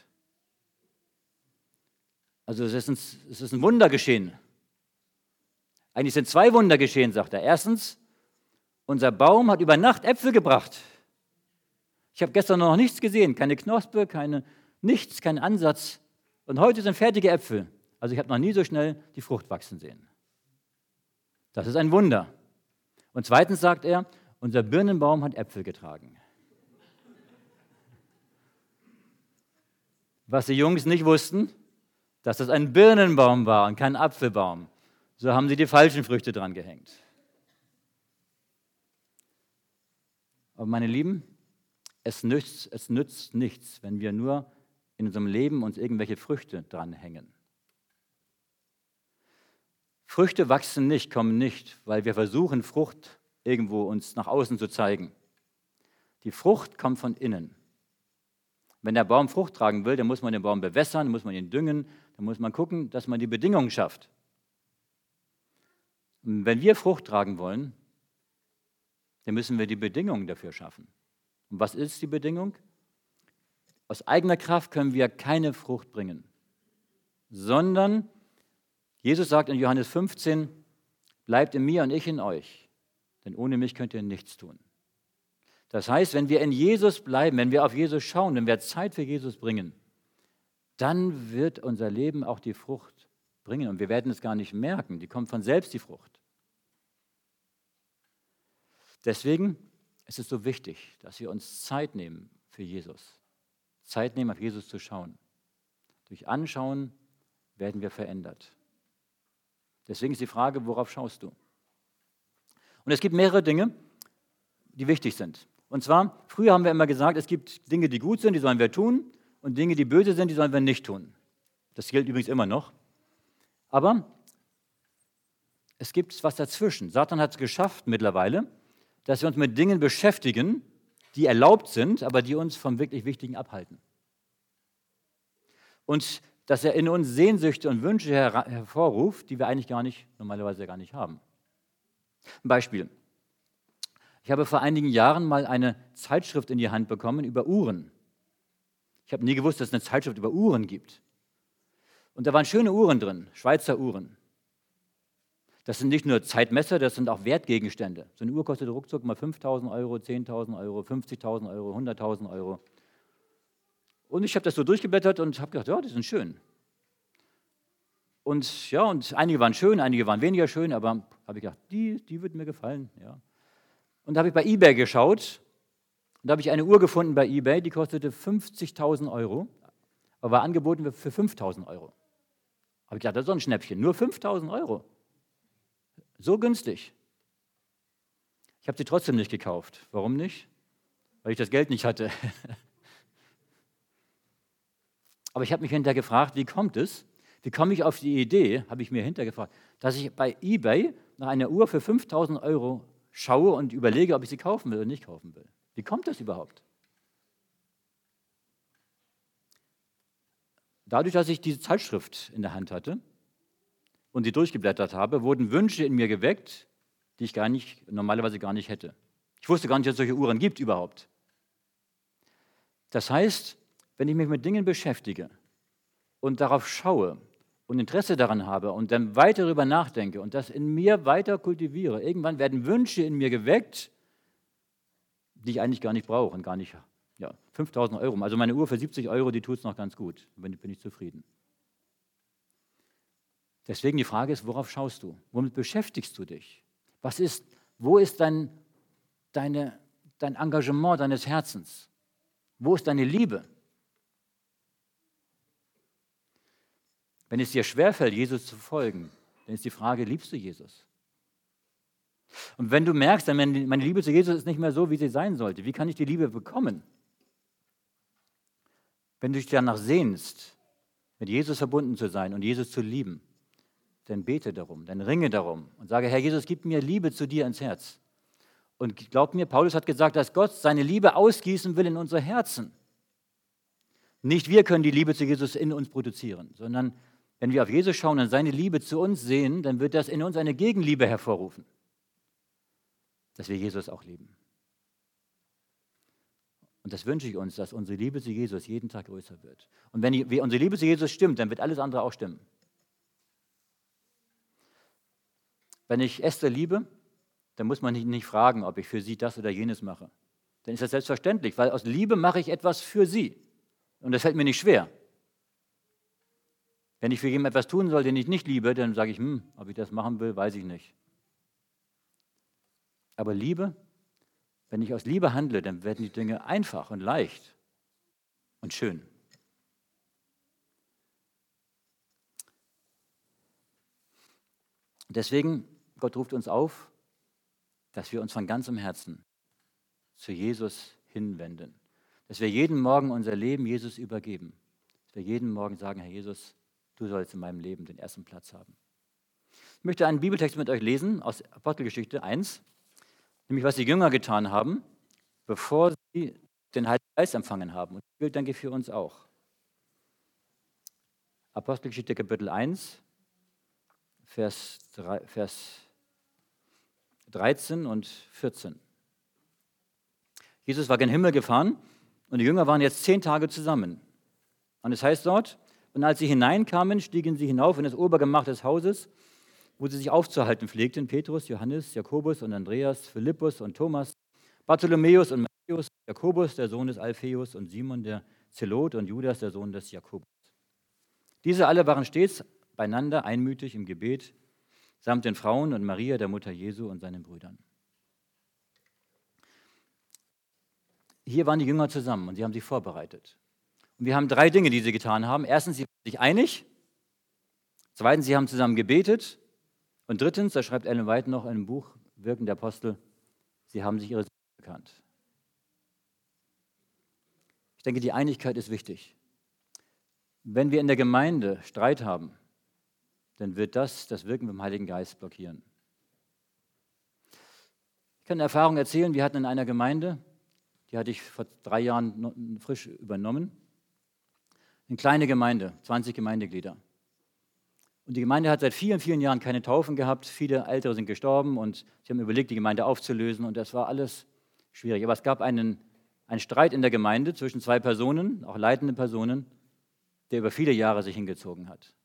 Also es ist ein Wunder geschehen. Eigentlich sind 2 Wunder geschehen, sagt er. Erstens, unser Baum hat über Nacht Äpfel gebracht. Ich habe gestern noch nichts gesehen, keine Knospe, nichts, keinen Ansatz. Und heute sind fertige Äpfel. Also ich habe noch nie so schnell die Frucht wachsen sehen. Das ist ein Wunder. Und zweitens sagt er, unser Birnenbaum hat Äpfel getragen. Was die Jungs nicht wussten, dass das ein Birnenbaum war und kein Apfelbaum. So haben sie die falschen Früchte dran gehängt. Aber meine Lieben, es nützt nichts, wenn wir nur in unserem Leben uns irgendwelche Früchte dranhängen. Früchte wachsen nicht, kommen nicht, weil wir versuchen, Frucht irgendwo uns nach außen zu zeigen. Die Frucht kommt von innen. Wenn der Baum Frucht tragen will, dann muss man den Baum bewässern, dann muss man ihn düngen, dann muss man gucken, dass man die Bedingungen schafft. Und wenn wir Frucht tragen wollen, dann müssen wir die Bedingungen dafür schaffen. Und was ist die Bedingung? Aus eigener Kraft können wir keine Frucht bringen, sondern Jesus sagt in Johannes 15, bleibt in mir und ich in euch, denn ohne mich könnt ihr nichts tun. Das heißt, wenn wir in Jesus bleiben, wenn wir auf Jesus schauen, wenn wir Zeit für Jesus bringen, dann wird unser Leben auch die Frucht bringen und wir werden es gar nicht merken, die kommt von selbst, die Frucht. Deswegen ist es so wichtig, dass wir uns Zeit nehmen für Jesus, Zeit nehmen, auf Jesus zu schauen. Durch Anschauen werden wir verändert. Deswegen ist die Frage, worauf schaust du? Und es gibt mehrere Dinge, die wichtig sind. Und zwar, früher haben wir immer gesagt, es gibt Dinge, die gut sind, die sollen wir tun, und Dinge, die böse sind, die sollen wir nicht tun. Das gilt übrigens immer noch. Aber es gibt was dazwischen. Satan hat es geschafft mittlerweile, dass wir uns mit Dingen beschäftigen, die erlaubt sind, aber die uns vom wirklich Wichtigen abhalten. Und dass er in uns Sehnsüchte und Wünsche hervorruft, die wir eigentlich normalerweise gar nicht haben. Ein Beispiel. Ich habe vor einigen Jahren mal eine Zeitschrift in die Hand bekommen über Uhren. Ich habe nie gewusst, dass es eine Zeitschrift über Uhren gibt. Und da waren schöne Uhren drin, Schweizer Uhren. Das sind nicht nur Zeitmesser, das sind auch Wertgegenstände. So eine Uhr kostet ruckzuck mal 5.000 Euro, 10.000 Euro, 50.000 Euro, 100.000 Euro. Und ich habe das so durchgeblättert und habe gedacht, ja, die sind schön. Und ja, und einige waren schön, einige waren weniger schön, aber habe ich gedacht, die wird mir gefallen. Ja. Und da habe ich bei eBay geschaut und da habe ich eine Uhr gefunden bei eBay, die kostete 50.000 Euro, aber war angeboten für 5.000 Euro. Habe ich gedacht, das ist so ein Schnäppchen, nur 5.000 Euro. So günstig. Ich habe sie trotzdem nicht gekauft. Warum nicht? Weil ich das Geld nicht hatte. Aber ich habe mich hinterher gefragt, wie kommt es? Wie komme ich auf die Idee, habe ich mir hinterher gefragt, dass ich bei eBay nach einer Uhr für 5.000 Euro schaue und überlege, ob ich sie kaufen will oder nicht kaufen will. Wie kommt das überhaupt? Dadurch, dass ich diese Zeitschrift in der Hand hatte und sie durchgeblättert habe, wurden Wünsche in mir geweckt, die ich normalerweise gar nicht hätte. Ich wusste gar nicht, dass es solche Uhren gibt überhaupt. Das heißt, wenn ich mich mit Dingen beschäftige und darauf schaue und Interesse daran habe und dann weiter darüber nachdenke und das in mir weiter kultiviere, irgendwann werden Wünsche in mir geweckt, die ich eigentlich gar nicht brauche und gar nicht, 5.000 Euro. Also meine Uhr für 70 Euro, die tut es noch ganz gut. Bin ich zufrieden. Deswegen die Frage ist, worauf schaust du? Womit beschäftigst du dich? Wo ist dein Engagement deines Herzens? Wo ist deine Liebe? Wenn es dir schwerfällt, Jesus zu folgen, dann ist die Frage, liebst du Jesus? Und wenn du merkst, meine Liebe zu Jesus ist nicht mehr so, wie sie sein sollte, wie kann ich die Liebe bekommen? Wenn du dich danach sehnst, mit Jesus verbunden zu sein und Jesus zu lieben, dann bete darum, dann ringe darum und sage, Herr Jesus, gib mir Liebe zu dir ins Herz. Und glaub mir, Paulus hat gesagt, dass Gott seine Liebe ausgießen will in unsere Herzen. Nicht wir können die Liebe zu Jesus in uns produzieren, sondern wenn wir auf Jesus schauen und seine Liebe zu uns sehen, dann wird das in uns eine Gegenliebe hervorrufen, dass wir Jesus auch lieben. Und das wünsche ich uns, dass unsere Liebe zu Jesus jeden Tag größer wird. Und wenn unsere Liebe zu Jesus stimmt, dann wird alles andere auch stimmen. Wenn ich Esther liebe, dann muss man nicht fragen, ob ich für sie das oder jenes mache. Dann ist das selbstverständlich, weil aus Liebe mache ich etwas für sie. Und das fällt mir nicht schwer. Wenn ich für jemanden etwas tun soll, den ich nicht liebe, dann sage ich, ob ich das machen will, weiß ich nicht. Aber Liebe, wenn ich aus Liebe handle, dann werden die Dinge einfach und leicht und schön. Deswegen, Gott ruft uns auf, dass wir uns von ganzem Herzen zu Jesus hinwenden. Dass wir jeden Morgen unser Leben Jesus übergeben. Dass wir jeden Morgen sagen, Herr Jesus, du sollst in meinem Leben den ersten Platz haben. Ich möchte einen Bibeltext mit euch lesen aus Apostelgeschichte 1, nämlich was die Jünger getan haben, bevor sie den Heiligen Geist empfangen haben. Und das gilt, denke ich, für uns auch. Apostelgeschichte Kapitel 1, Vers 13 und 14. Jesus war gen Himmel gefahren und die Jünger waren jetzt 10 Tage zusammen. Und es heißt dort, und als sie hineinkamen, stiegen sie hinauf in das Obergemach des Hauses, wo sie sich aufzuhalten pflegten, Petrus, Johannes, Jakobus und Andreas, Philippus und Thomas, Bartholomäus und Matthäus, Jakobus, der Sohn des Alpheus, und Simon, der Zelot, und Judas, der Sohn des Jakobus. Diese alle waren stets beieinander, einmütig im Gebet, samt den Frauen und Maria, der Mutter Jesu, und seinen Brüdern. Hier waren die Jünger zusammen und sie haben sich vorbereitet. Und wir haben 3 Dinge, die sie getan haben. Erstens, sie waren sich einig. Zweitens, sie haben zusammen gebetet. Und drittens, da schreibt Ellen White noch in einem Buch, Wirken der Apostel, sie haben sich ihre Sünden bekannt. Ich denke, die Einigkeit ist wichtig. Wenn wir in der Gemeinde Streit haben, dann wird das Wirken vom Heiligen Geist blockieren. Ich kann eine Erfahrung erzählen, wir hatten in einer Gemeinde, die hatte ich vor 3 Jahren frisch übernommen, eine kleine Gemeinde, 20 Gemeindeglieder. Und die Gemeinde hat seit vielen, vielen Jahren keine Taufen gehabt, viele Ältere sind gestorben und sie haben überlegt, die Gemeinde aufzulösen und das war alles schwierig. Aber es gab einen Streit in der Gemeinde zwischen 2 Personen, auch leitende Personen, der über viele Jahre sich hingezogen hat.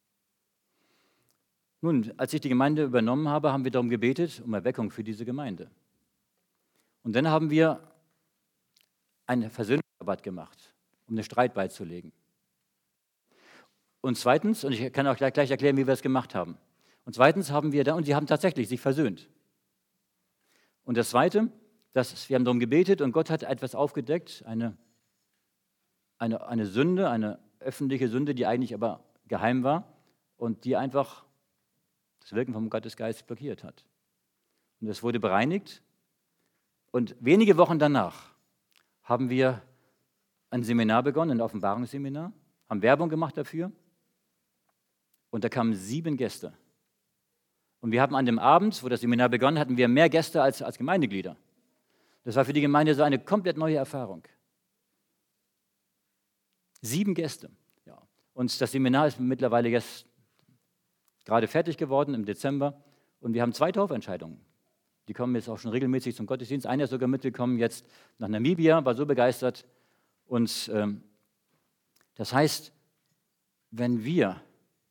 Nun, als ich die Gemeinde übernommen habe, haben wir darum gebetet, um Erweckung für diese Gemeinde. Und dann haben wir einen Versöhnungsrabatt gemacht, um den Streit beizulegen. Und zweitens, und ich kann auch gleich erklären, wie wir es gemacht haben. Und zweitens haben wir da, und sie haben tatsächlich sich versöhnt. Und das Zweite, wir haben darum gebetet und Gott hat etwas aufgedeckt, eine Sünde, eine öffentliche Sünde, die eigentlich aber geheim war und die einfach das Wirken vom Gottesgeist blockiert hat. Und es wurde bereinigt. Und wenige Wochen danach haben wir ein Seminar begonnen, ein Offenbarungsseminar, haben Werbung gemacht dafür. Und da kamen 7 Gäste. Und wir haben an dem Abend, wo das Seminar begonnen, hatten wir mehr Gäste als Gemeindeglieder. Das war für die Gemeinde so eine komplett neue Erfahrung. 7 Gäste. Ja. Und das Seminar ist mittlerweile jetzt gerade fertig geworden im Dezember. Und wir haben 2 Taufentscheidungen. Die kommen jetzt auch schon regelmäßig zum Gottesdienst. Einer ist sogar mitgekommen jetzt nach Namibia, war so begeistert. Und das heißt, wenn wir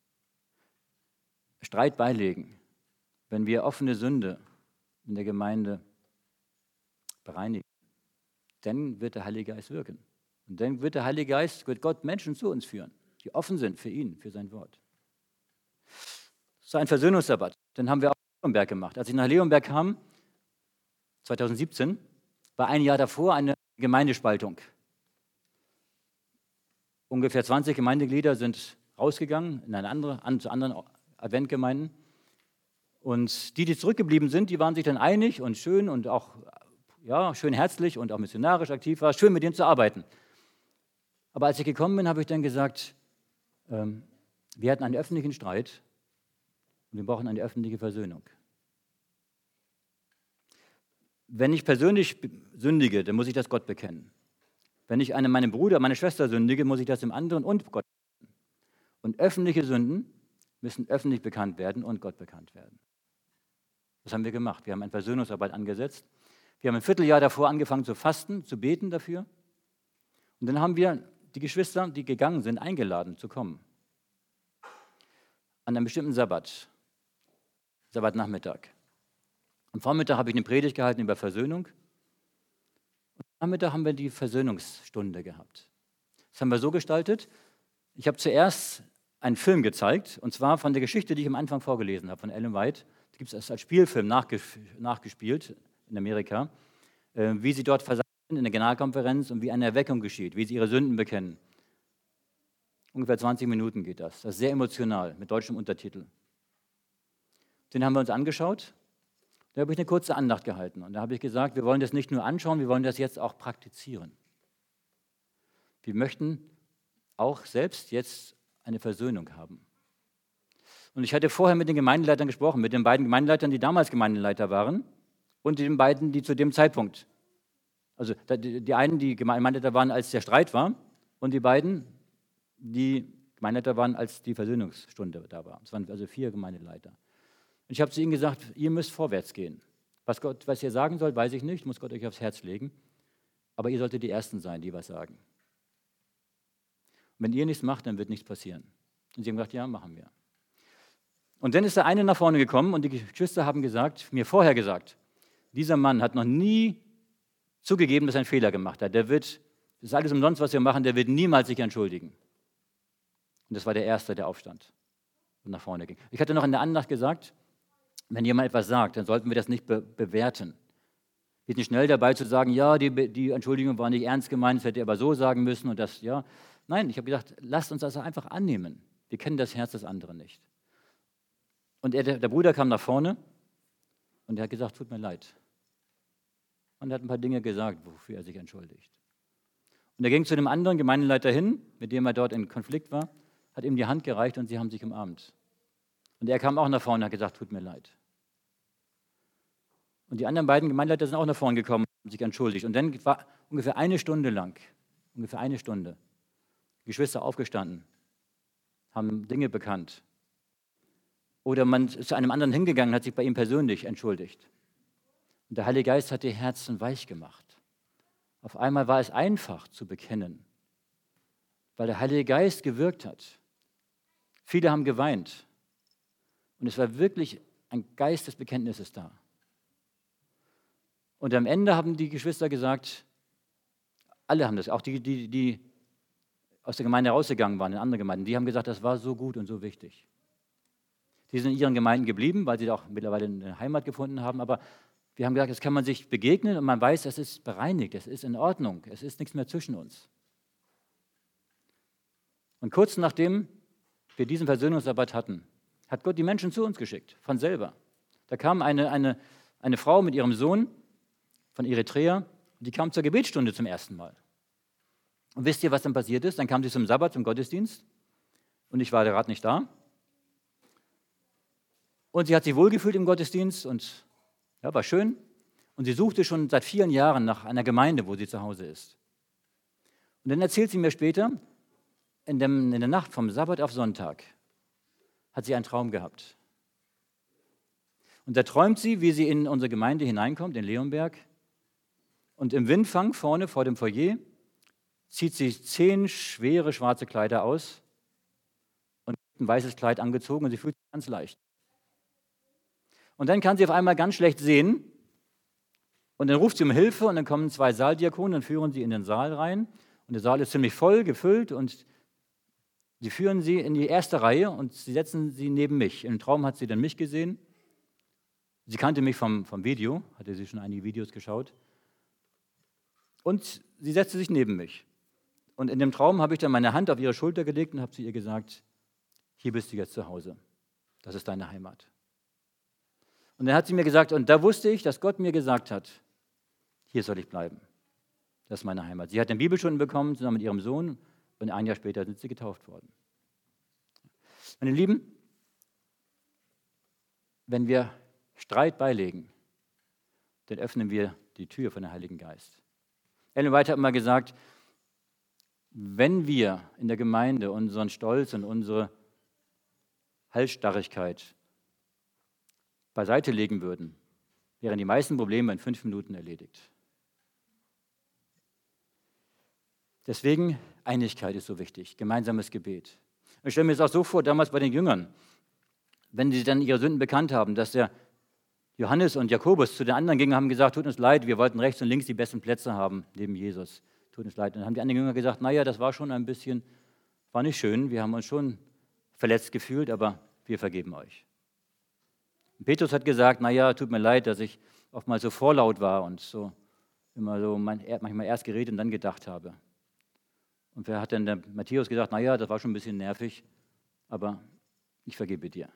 Streit beilegen, wenn wir offene Sünde in der Gemeinde bereinigen, dann wird der Heilige Geist wirken. Und dann wird Gott Menschen zu uns führen, die offen sind für ihn, für sein Wort. Das war ein Versöhnungssabbat. Den haben wir auch in Leonberg gemacht. Als ich nach Leonberg kam, 2017, war ein Jahr davor eine Gemeindespaltung. Ungefähr 20 Gemeindeglieder sind rausgegangen zu anderen Adventgemeinden. Und die zurückgeblieben sind, die waren sich dann einig und schön und auch schön herzlich und auch missionarisch aktiv war, schön mit denen zu arbeiten. Aber als ich gekommen bin, habe ich dann gesagt, wir hatten einen öffentlichen Streit Und wir brauchen eine öffentliche Versöhnung. Wenn ich persönlich sündige, dann muss ich das Gott bekennen. Wenn ich meinen Bruder, meine Schwester sündige, muss ich das dem anderen und Gott bekennen. Und öffentliche Sünden müssen öffentlich bekannt werden und Gott bekannt werden. Das haben wir gemacht. Wir haben eine Versöhnungsarbeit angesetzt. Wir haben ein Vierteljahr davor angefangen zu fasten, zu beten dafür. Und dann haben wir die Geschwister, die gegangen sind, eingeladen zu kommen. An einem bestimmten Sabbatnachmittag. Am Vormittag habe ich eine Predigt gehalten über Versöhnung. Und am Nachmittag haben wir die Versöhnungsstunde gehabt. Das haben wir so gestaltet. Ich habe zuerst einen Film gezeigt, und zwar von der Geschichte, die ich am Anfang vorgelesen habe, von Ellen White. Die gibt es als Spielfilm nachgespielt in Amerika, wie sie dort versammeln in der Generalkonferenz und wie eine Erweckung geschieht, wie sie ihre Sünden bekennen. Ungefähr 20 Minuten geht das. Das ist sehr emotional, mit deutschem Untertitel. Den haben wir uns angeschaut. Da habe ich eine kurze Andacht gehalten. Und da habe ich gesagt, wir wollen das nicht nur anschauen, wir wollen das jetzt auch praktizieren. Wir möchten auch selbst jetzt eine Versöhnung haben. Und ich hatte vorher mit den Gemeindeleitern gesprochen, mit den beiden Gemeindeleitern, die damals Gemeindeleiter waren, und den beiden, die zu dem Zeitpunkt, also die einen, die Gemeindeleiter waren, als der Streit war, und die beiden, die Gemeindeleiter waren, als die Versöhnungsstunde da war. Es waren also 4 Gemeindeleiter. Und ich habe zu ihnen gesagt, ihr müsst vorwärts gehen. Was ihr sagen sollt, weiß ich nicht, muss Gott euch aufs Herz legen. Aber ihr solltet die Ersten sein, die was sagen. Und wenn ihr nichts macht, dann wird nichts passieren. Und sie haben gesagt, ja, machen wir. Und dann ist der eine nach vorne gekommen und die Geschwister haben mir vorher gesagt, dieser Mann hat noch nie zugegeben, dass er einen Fehler gemacht hat. Das ist alles umsonst, was wir machen, der wird niemals sich entschuldigen. Und das war der Erste, der aufstand und nach vorne ging. Ich hatte noch in der Andacht gesagt, wenn jemand etwas sagt, dann sollten wir das nicht bewerten. Wir sind schnell dabei zu sagen, ja, die Entschuldigung war nicht ernst gemeint, das hätte er aber so sagen müssen und das, ja. Nein, ich habe gesagt, lasst uns das einfach annehmen. Wir kennen das Herz des anderen nicht. Und der Bruder kam nach vorne und er hat gesagt, tut mir leid. Und er hat ein paar Dinge gesagt, wofür er sich entschuldigt. Und er ging zu dem anderen Gemeindeleiter hin, mit dem er dort in Konflikt war, hat ihm die Hand gereicht und sie haben sich umarmt. Und er kam auch nach vorne und hat gesagt, tut mir leid. Und die anderen beiden Gemeindeleiter sind auch nach vorne gekommen und haben sich entschuldigt. Und dann war ungefähr eine Stunde lang, die Geschwister aufgestanden, haben Dinge bekannt. Oder man ist zu einem anderen hingegangen und hat sich bei ihm persönlich entschuldigt. Und der Heilige Geist hat die Herzen weich gemacht. Auf einmal war es einfach zu bekennen, weil der Heilige Geist gewirkt hat. Viele haben geweint. Und es war wirklich ein Geist des Bekenntnisses da. Und am Ende haben die Geschwister gesagt, alle haben das, auch die aus der Gemeinde rausgegangen waren, in andere Gemeinden, die haben gesagt, das war so gut und so wichtig. Die sind in ihren Gemeinden geblieben, weil sie auch mittlerweile eine Heimat gefunden haben, aber wir haben gesagt, jetzt kann man sich begegnen und man weiß, es ist bereinigt, es ist in Ordnung, es ist nichts mehr zwischen uns. Und kurz nachdem wir diesen Versöhnungsarbeit hatten, hat Gott die Menschen zu uns geschickt, von selber. Da kam eine Frau mit ihrem Sohn von Eritrea, die kam zur Gebetsstunde zum ersten Mal. Und wisst ihr, was dann passiert ist? Dann kam sie zum Sabbat, zum Gottesdienst, und ich war gerade nicht da. Und sie hat sich wohlgefühlt im Gottesdienst und ja, war schön. Und sie suchte schon seit vielen Jahren nach einer Gemeinde, wo sie zu Hause ist. Und dann erzählt sie mir später, in der Nacht vom Sabbat auf Sonntag hat sie einen Traum gehabt. Und da träumt sie, wie sie in unsere Gemeinde hineinkommt, in Leonberg. Und im Windfang vorne vor dem Foyer zieht sie 10 schwere schwarze Kleider aus und ein weißes Kleid angezogen und sie fühlt sich ganz leicht. Und dann kann sie auf einmal ganz schlecht sehen und dann ruft sie um Hilfe und dann kommen 2 Saaldiakonen und führen sie in den Saal rein. Und der Saal ist ziemlich voll, gefüllt und sie führen sie in die erste Reihe und sie setzen sie neben mich. Im Traum hat sie dann mich gesehen. Sie kannte mich vom Video, hatte sie schon einige Videos geschaut. Und sie setzte sich neben mich. Und in dem Traum habe ich dann meine Hand auf ihre Schulter gelegt und habe zu ihr gesagt, hier bist du jetzt zu Hause. Das ist deine Heimat. Und dann hat sie mir gesagt, und da wusste ich, dass Gott mir gesagt hat, hier soll ich bleiben. Das ist meine Heimat. Sie hat dann Bibelstunden bekommen, zusammen mit ihrem Sohn, und ein Jahr später sind sie getauft worden. Meine Lieben, wenn wir Streit beilegen, dann öffnen wir die Tür für den Heiligen Geist. Ellen White hat mal gesagt, wenn wir in der Gemeinde unseren Stolz und unsere Halsstarrigkeit beiseite legen würden, wären die meisten Probleme in 5 Minuten erledigt. Deswegen Einigkeit ist so wichtig, gemeinsames Gebet. Ich stelle mir das auch so vor, damals bei den Jüngern, wenn sie dann ihre Sünden bekannt haben, dass der Johannes und Jakobus zu den anderen gingen und haben gesagt, tut uns leid, wir wollten rechts und links die besten Plätze haben, neben Jesus. Tut uns leid. Und dann haben die anderen Jünger gesagt, naja, das war schon ein bisschen, war nicht schön, wir haben uns schon verletzt gefühlt, aber wir vergeben euch. Und Petrus hat gesagt, naja, tut mir leid, dass ich oftmals so vorlaut war und so immer so manchmal erst geredet und dann gedacht habe. Und wer hat denn der Matthäus gesagt, naja, das war schon ein bisschen nervig, aber ich vergebe dir.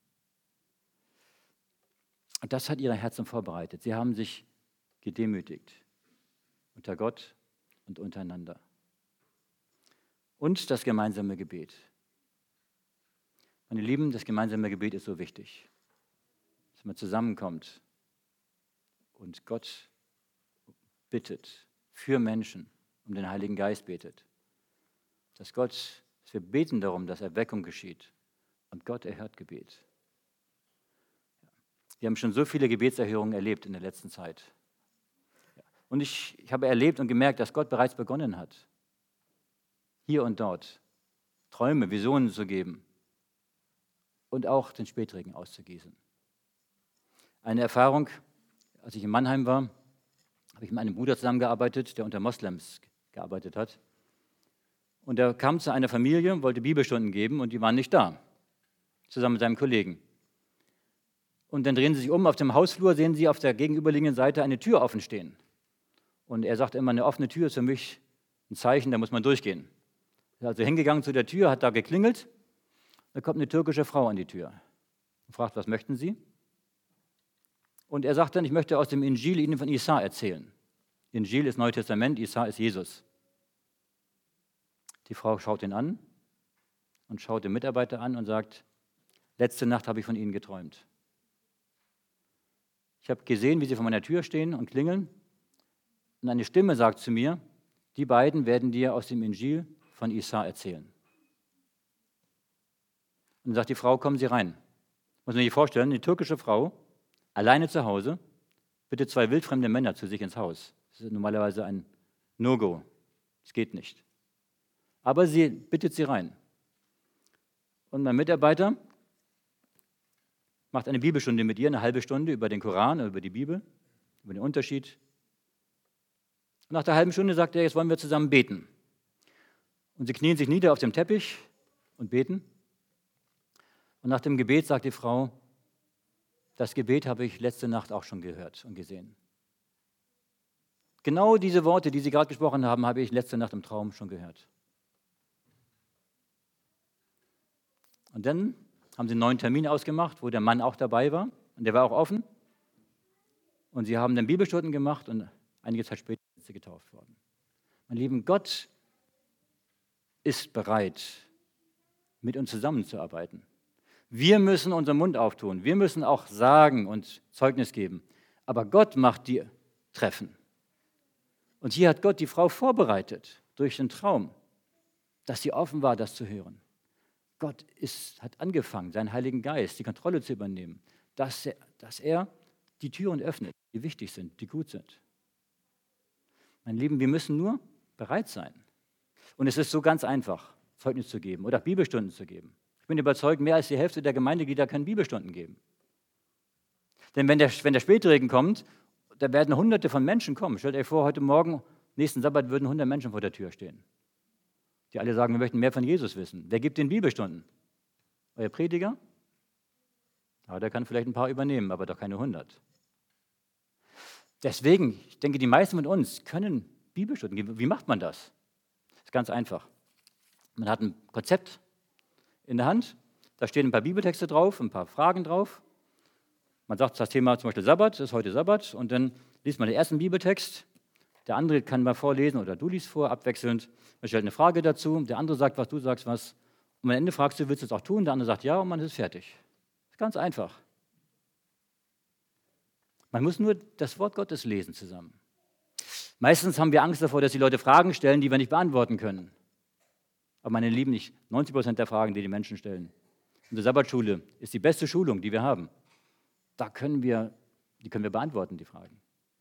Und das hat ihre Herzen vorbereitet. Sie haben sich gedemütigt unter Gott und untereinander. Und das gemeinsame Gebet. Meine Lieben, das gemeinsame Gebet ist so wichtig, dass man zusammenkommt und Gott bittet für Menschen, um den Heiligen Geist betet. Dass wir beten darum, dass Erweckung geschieht und Gott erhört Gebet. Wir haben schon so viele Gebetserhörungen erlebt in der letzten Zeit. Und ich habe erlebt und gemerkt, dass Gott bereits begonnen hat, hier und dort Träume, Visionen zu geben und auch den Spätregen auszugießen. Eine Erfahrung, als ich in Mannheim war, habe ich mit einem Bruder zusammengearbeitet, der unter Moslems gearbeitet hat. Und er kam zu einer Familie, wollte Bibelstunden geben und die waren nicht da, zusammen mit seinem Kollegen. Und dann drehen sie sich um, auf dem Hausflur sehen sie auf der gegenüberliegenden Seite eine Tür offen stehen. Und er sagt immer, eine offene Tür ist für mich ein Zeichen, da muss man durchgehen. Er ist also hingegangen zu der Tür, hat da geklingelt, da kommt eine türkische Frau an die Tür und fragt, was möchten Sie? Und er sagt dann, ich möchte aus dem Injil Ihnen von Isa erzählen. Injil ist Neues Testament, Isa ist Jesus. Die Frau schaut ihn an und schaut den Mitarbeiter an und sagt, letzte Nacht habe ich von Ihnen geträumt. Ich habe gesehen, wie Sie vor meiner Tür stehen und klingeln. Und eine Stimme sagt zu mir, die beiden werden dir aus dem Injil von Isa erzählen. Und dann sagt die Frau, kommen Sie rein. Muss man sich vorstellen, eine türkische Frau, alleine zu Hause, bittet 2 wildfremde Männer zu sich ins Haus. Das ist normalerweise ein No-Go. Das geht nicht. Aber sie bittet sie rein. Und mein Mitarbeiter macht eine Bibelstunde mit ihr, eine halbe Stunde über den Koran, über die Bibel, über den Unterschied. Und nach der halben Stunde sagt er, jetzt wollen wir zusammen beten. Und sie knien sich nieder auf dem Teppich und beten. Und nach dem Gebet sagt die Frau, das Gebet habe ich letzte Nacht auch schon gehört und gesehen. Genau diese Worte, die Sie gerade gesprochen haben, habe ich letzte Nacht im Traum schon gehört. Und dann haben sie einen neuen Termin ausgemacht, wo der Mann auch dabei war. Und der war auch offen. Und sie haben dann Bibelstunden gemacht und einige Zeit später sind sie getauft worden. Mein Lieben, Gott ist bereit, mit uns zusammenzuarbeiten. Wir müssen unseren Mund auftun. Wir müssen auch sagen und Zeugnis geben. Aber Gott macht die Treffen. Und hier hat Gott die Frau vorbereitet durch den Traum, dass sie offen war, das zu hören. Gott hat angefangen, seinen Heiligen Geist, die Kontrolle zu übernehmen, dass er die Türen öffnet, die wichtig sind, die gut sind. Meine Lieben, wir müssen nur bereit sein. Und es ist so ganz einfach, Zeugnis zu geben oder Bibelstunden zu geben. Ich bin überzeugt, mehr als die Hälfte der Gemeindeglieder können Bibelstunden geben. Denn wenn der Spätregen kommt, da werden Hunderte von Menschen kommen. Stellt euch vor, heute Morgen, nächsten Sabbat, würden 100 Menschen vor der Tür stehen. Die alle sagen, wir möchten mehr von Jesus wissen. Wer gibt den Bibelstunden? Euer Prediger? Ja, der kann vielleicht ein paar übernehmen, aber doch keine 100. Deswegen, ich denke, die meisten von uns können Bibelstunden geben. Wie macht man das? Das ist ganz einfach. Man hat ein Konzept in der Hand, da stehen ein paar Bibeltexte drauf, ein paar Fragen drauf. Man sagt das Thema zum Beispiel Sabbat, ist heute Sabbat, und dann liest man den ersten Bibeltext. Der andere kann mal vorlesen oder du liest vor, abwechselnd. Man stellt eine Frage dazu, der andere sagt was, du sagst was. Und am Ende fragst du, willst du es auch tun? Der andere sagt ja und man ist fertig. Das ist ganz einfach. Man muss nur das Wort Gottes lesen zusammen. Meistens haben wir Angst davor, dass die Leute Fragen stellen, die wir nicht beantworten können. Aber meine Lieben, nicht 90% der Fragen, die die Menschen stellen. Unsere Sabbatschule ist die beste Schulung, die wir haben. Die können wir beantworten, die Fragen.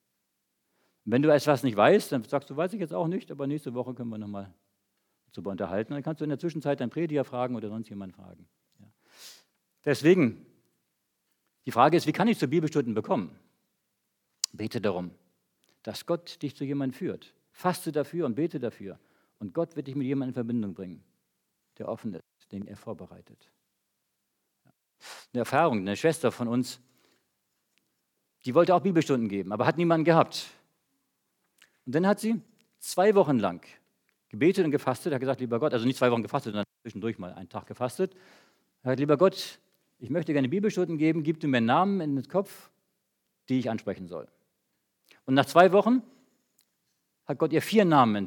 Und wenn du etwas nicht weißt, dann sagst du, weiß ich jetzt auch nicht, aber nächste Woche können wir nochmal darüber unterhalten. Dann kannst du in der Zwischenzeit deinen Prediger fragen oder sonst jemanden fragen. Ja. Deswegen, die Frage ist, wie kann ich zu Bibelstunden bekommen? Bete darum, dass Gott dich zu jemandem führt. Faste dafür und bete dafür. Und Gott wird dich mit jemandem in Verbindung bringen, der offen ist, den er vorbereitet. Eine Erfahrung, eine Schwester von uns, die wollte auch Bibelstunden geben, aber hat niemanden gehabt. Und dann hat sie 2 Wochen lang gebetet und gefastet, hat gesagt, lieber Gott, also nicht 2 Wochen gefastet, sondern zwischendurch mal einen Tag gefastet. Er hat, lieber Gott, ich möchte gerne Bibelstunden geben, gib du mir Namen in den Kopf, die ich ansprechen soll. Und nach 2 Wochen hat Gott ihr 4 Namen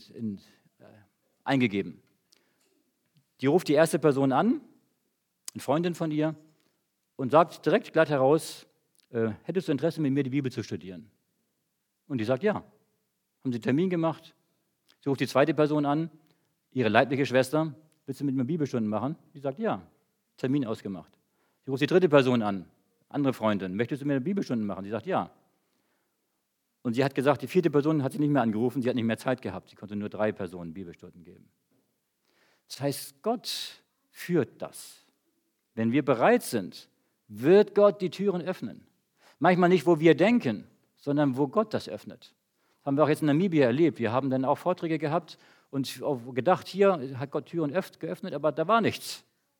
eingegeben. Die ruft die erste Person an, eine Freundin von ihr, und sagt direkt glatt heraus, hättest du Interesse, mit mir die Bibel zu studieren? Und die sagt, ja. Haben sie einen Termin gemacht. Sie ruft die zweite Person an, ihre leibliche Schwester, willst du mit mir Bibelstunden machen? Die sagt, ja. Termin ausgemacht. Sie ruft die dritte Person an, andere Freundin, möchtest du mit mir Bibelstunden machen? Die sagt, ja. Und sie hat gesagt, die 4. Person hat sie nicht mehr angerufen, sie hat nicht mehr Zeit gehabt. Sie konnte nur 3 Personen Bibelstunden geben. Das heißt, Gott führt das. Wenn wir bereit sind, wird Gott die Türen öffnen. Manchmal nicht, wo wir denken, sondern wo Gott das öffnet. Das haben wir auch jetzt in Namibia erlebt. Wir haben dann auch Vorträge gehabt und gedacht, hier hat Gott Türen geöffnet, aber da war nichts.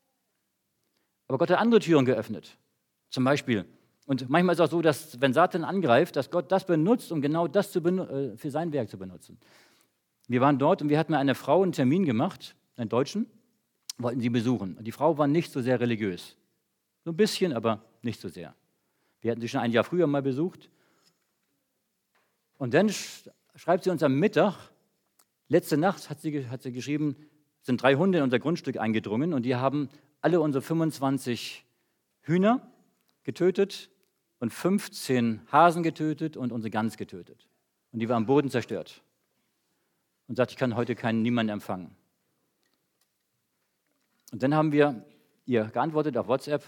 Aber Gott hat andere Türen geöffnet. Zum Beispiel. Und manchmal ist es auch so, dass wenn Satan angreift, dass Gott das benutzt, um genau das für sein Werk zu benutzen. Wir waren dort und wir hatten eine Frau einen Termin gemacht, einen Deutschen, wollten sie besuchen. Und die Frau war nicht so sehr religiös. So ein bisschen, aber nicht so sehr. Wir hatten sie schon ein Jahr früher mal besucht. Und dann schreibt sie uns am Mittag, letzte Nacht hat sie geschrieben, sind 3 Hunde in unser Grundstück eingedrungen und die haben alle unsere 25 Hühner getötet und 15 Hasen getötet und unsere Gans getötet. Und die war am Boden zerstört. Und sagt, ich kann heute niemanden empfangen. Und dann haben wir ihr geantwortet auf WhatsApp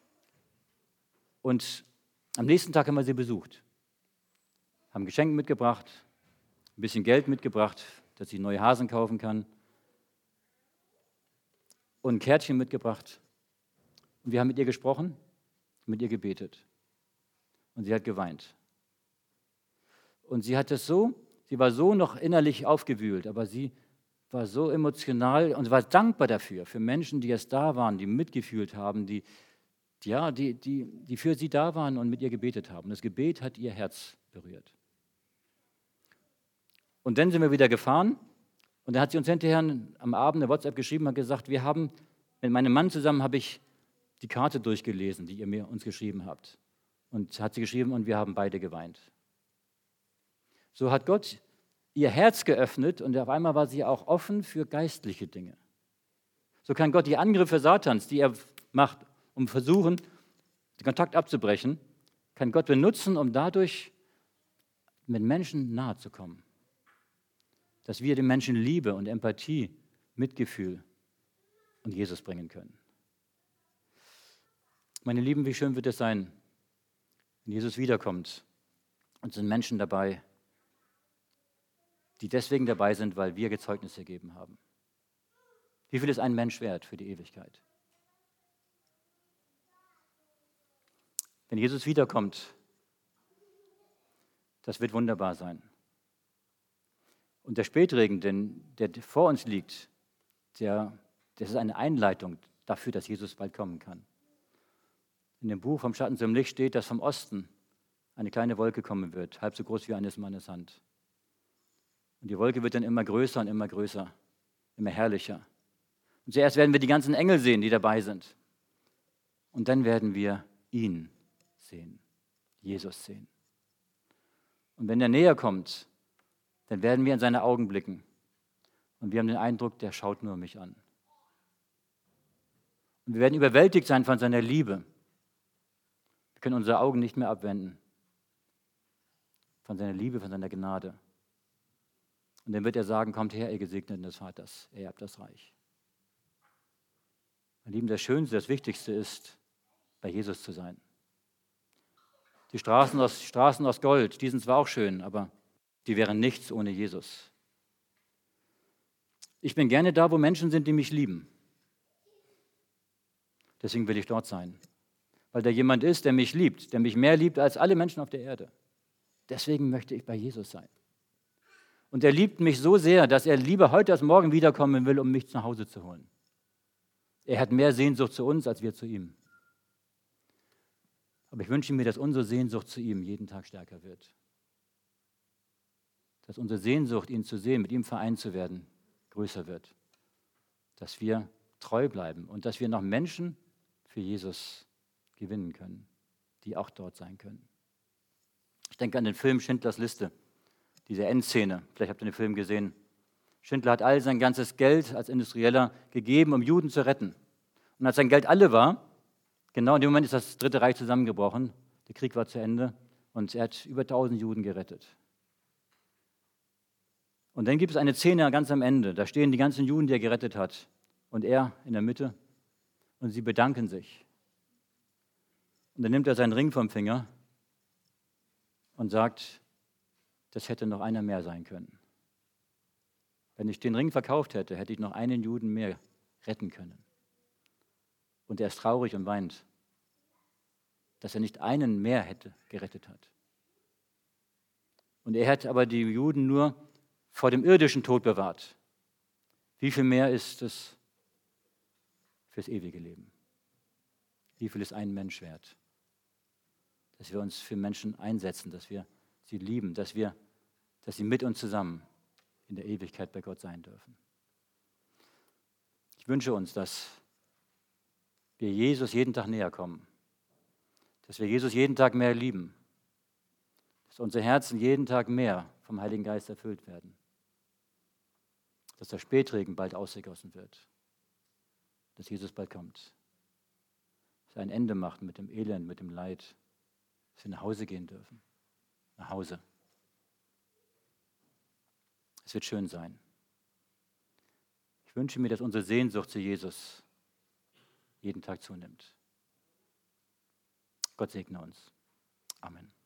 und am nächsten Tag haben wir sie besucht. Haben Geschenke mitgebracht, ein bisschen Geld mitgebracht, dass sie neue Hasen kaufen kann und ein Kärtchen mitgebracht. Und wir haben mit ihr gesprochen, mit ihr gebetet. Und sie hat geweint. Und sie war so noch innerlich aufgewühlt, aber sie war so emotional und war dankbar dafür, für Menschen, die jetzt da waren, die mitgefühlt haben, die für sie da waren und mit ihr gebetet haben. Das Gebet hat ihr Herz berührt. Und dann sind wir wieder gefahren und dann hat sie uns hinterher am Abend eine WhatsApp geschrieben und hat gesagt, mit meinem Mann zusammen habe ich die Karte durchgelesen, die ihr uns geschrieben habt. Und hat sie geschrieben und wir haben beide geweint. So hat Gott ihr Herz geöffnet und auf einmal war sie auch offen für geistliche Dinge. So kann Gott die Angriffe Satans, die er macht, um versuchen, den Kontakt abzubrechen, kann Gott benutzen, um dadurch mit Menschen nahe zu kommen. Dass wir den Menschen Liebe und Empathie, Mitgefühl und Jesus bringen können. Meine Lieben, wie schön wird es sein, wenn Jesus wiederkommt und sind Menschen dabei, die deswegen dabei sind, weil wir Zeugnis gegeben haben. Wie viel ist ein Mensch wert für die Ewigkeit? Wenn Jesus wiederkommt, das wird wunderbar sein. Und der Spätregen, der vor uns liegt, das ist eine Einleitung dafür, dass Jesus bald kommen kann. In dem Buch Vom Schatten zum Licht steht, dass vom Osten eine kleine Wolke kommen wird, halb so groß wie eines Mannes Hand. Und die Wolke wird dann immer größer und immer größer, immer herrlicher. Und zuerst werden wir die ganzen Engel sehen, die dabei sind. Und dann werden wir ihn sehen, Jesus sehen. Und wenn er näher kommt, dann werden wir in seine Augen blicken. Und wir haben den Eindruck, der schaut nur mich an. Und wir werden überwältigt sein von seiner Liebe. Wir können unsere Augen nicht mehr abwenden. von seiner Liebe, von seiner Gnade. Und dann wird er sagen, kommt her, ihr Gesegneten des Vaters, ererbt das Reich. Meine Lieben, das Schönste, das Wichtigste ist, bei Jesus zu sein. Die Straßen aus Gold, die sind zwar auch schön, aber die wären nichts ohne Jesus. Ich bin gerne da, wo Menschen sind, die mich lieben. Deswegen will ich dort sein. Weil da jemand ist, der mich liebt, der mich mehr liebt als alle Menschen auf der Erde. Deswegen möchte ich bei Jesus sein. Und er liebt mich so sehr, dass er lieber heute als morgen wiederkommen will, um mich nach Hause zu holen. Er hat mehr Sehnsucht zu uns, als wir zu ihm. Aber ich wünsche mir, dass unsere Sehnsucht zu ihm jeden Tag stärker wird. Dass unsere Sehnsucht, ihn zu sehen, mit ihm vereint zu werden, größer wird. Dass wir treu bleiben und dass wir noch Menschen für Jesus gewinnen können, die auch dort sein können. Ich denke an den Film Schindlers Liste, diese Endszene. Vielleicht habt ihr den Film gesehen. Schindler hat all sein ganzes Geld als Industrieller gegeben, um Juden zu retten. Und als sein Geld alle war, genau in dem Moment ist das Dritte Reich zusammengebrochen, der Krieg war zu Ende und er hat über 1000 Juden gerettet. Und dann gibt es eine Szene ganz am Ende, da stehen die ganzen Juden, die er gerettet hat, und er in der Mitte und sie bedanken sich. Und dann nimmt er seinen Ring vom Finger und sagt, das hätte noch einer mehr sein können. Wenn ich den Ring verkauft hätte, hätte ich noch einen Juden mehr retten können. Und er ist traurig und weint, dass er nicht einen mehr hätte gerettet hat. Und er hat aber die Juden nur vor dem irdischen Tod bewahrt. Wie viel mehr ist es fürs ewige Leben? Wie viel ist ein Mensch wert? Dass wir uns für Menschen einsetzen, dass wir sie lieben, dass sie mit uns zusammen in der Ewigkeit bei Gott sein dürfen. Ich wünsche uns, dass wir Jesus jeden Tag näher kommen, dass wir Jesus jeden Tag mehr lieben, dass unsere Herzen jeden Tag mehr vom Heiligen Geist erfüllt werden, dass der Spätregen bald ausgegossen wird, dass Jesus bald kommt, dass er ein Ende macht mit dem Elend, mit dem Leid, dass wir nach Hause gehen dürfen, nach Hause. Es wird schön sein. Ich wünsche mir, dass unsere Sehnsucht zu Jesus jeden Tag zunimmt. Gott segne uns. Amen.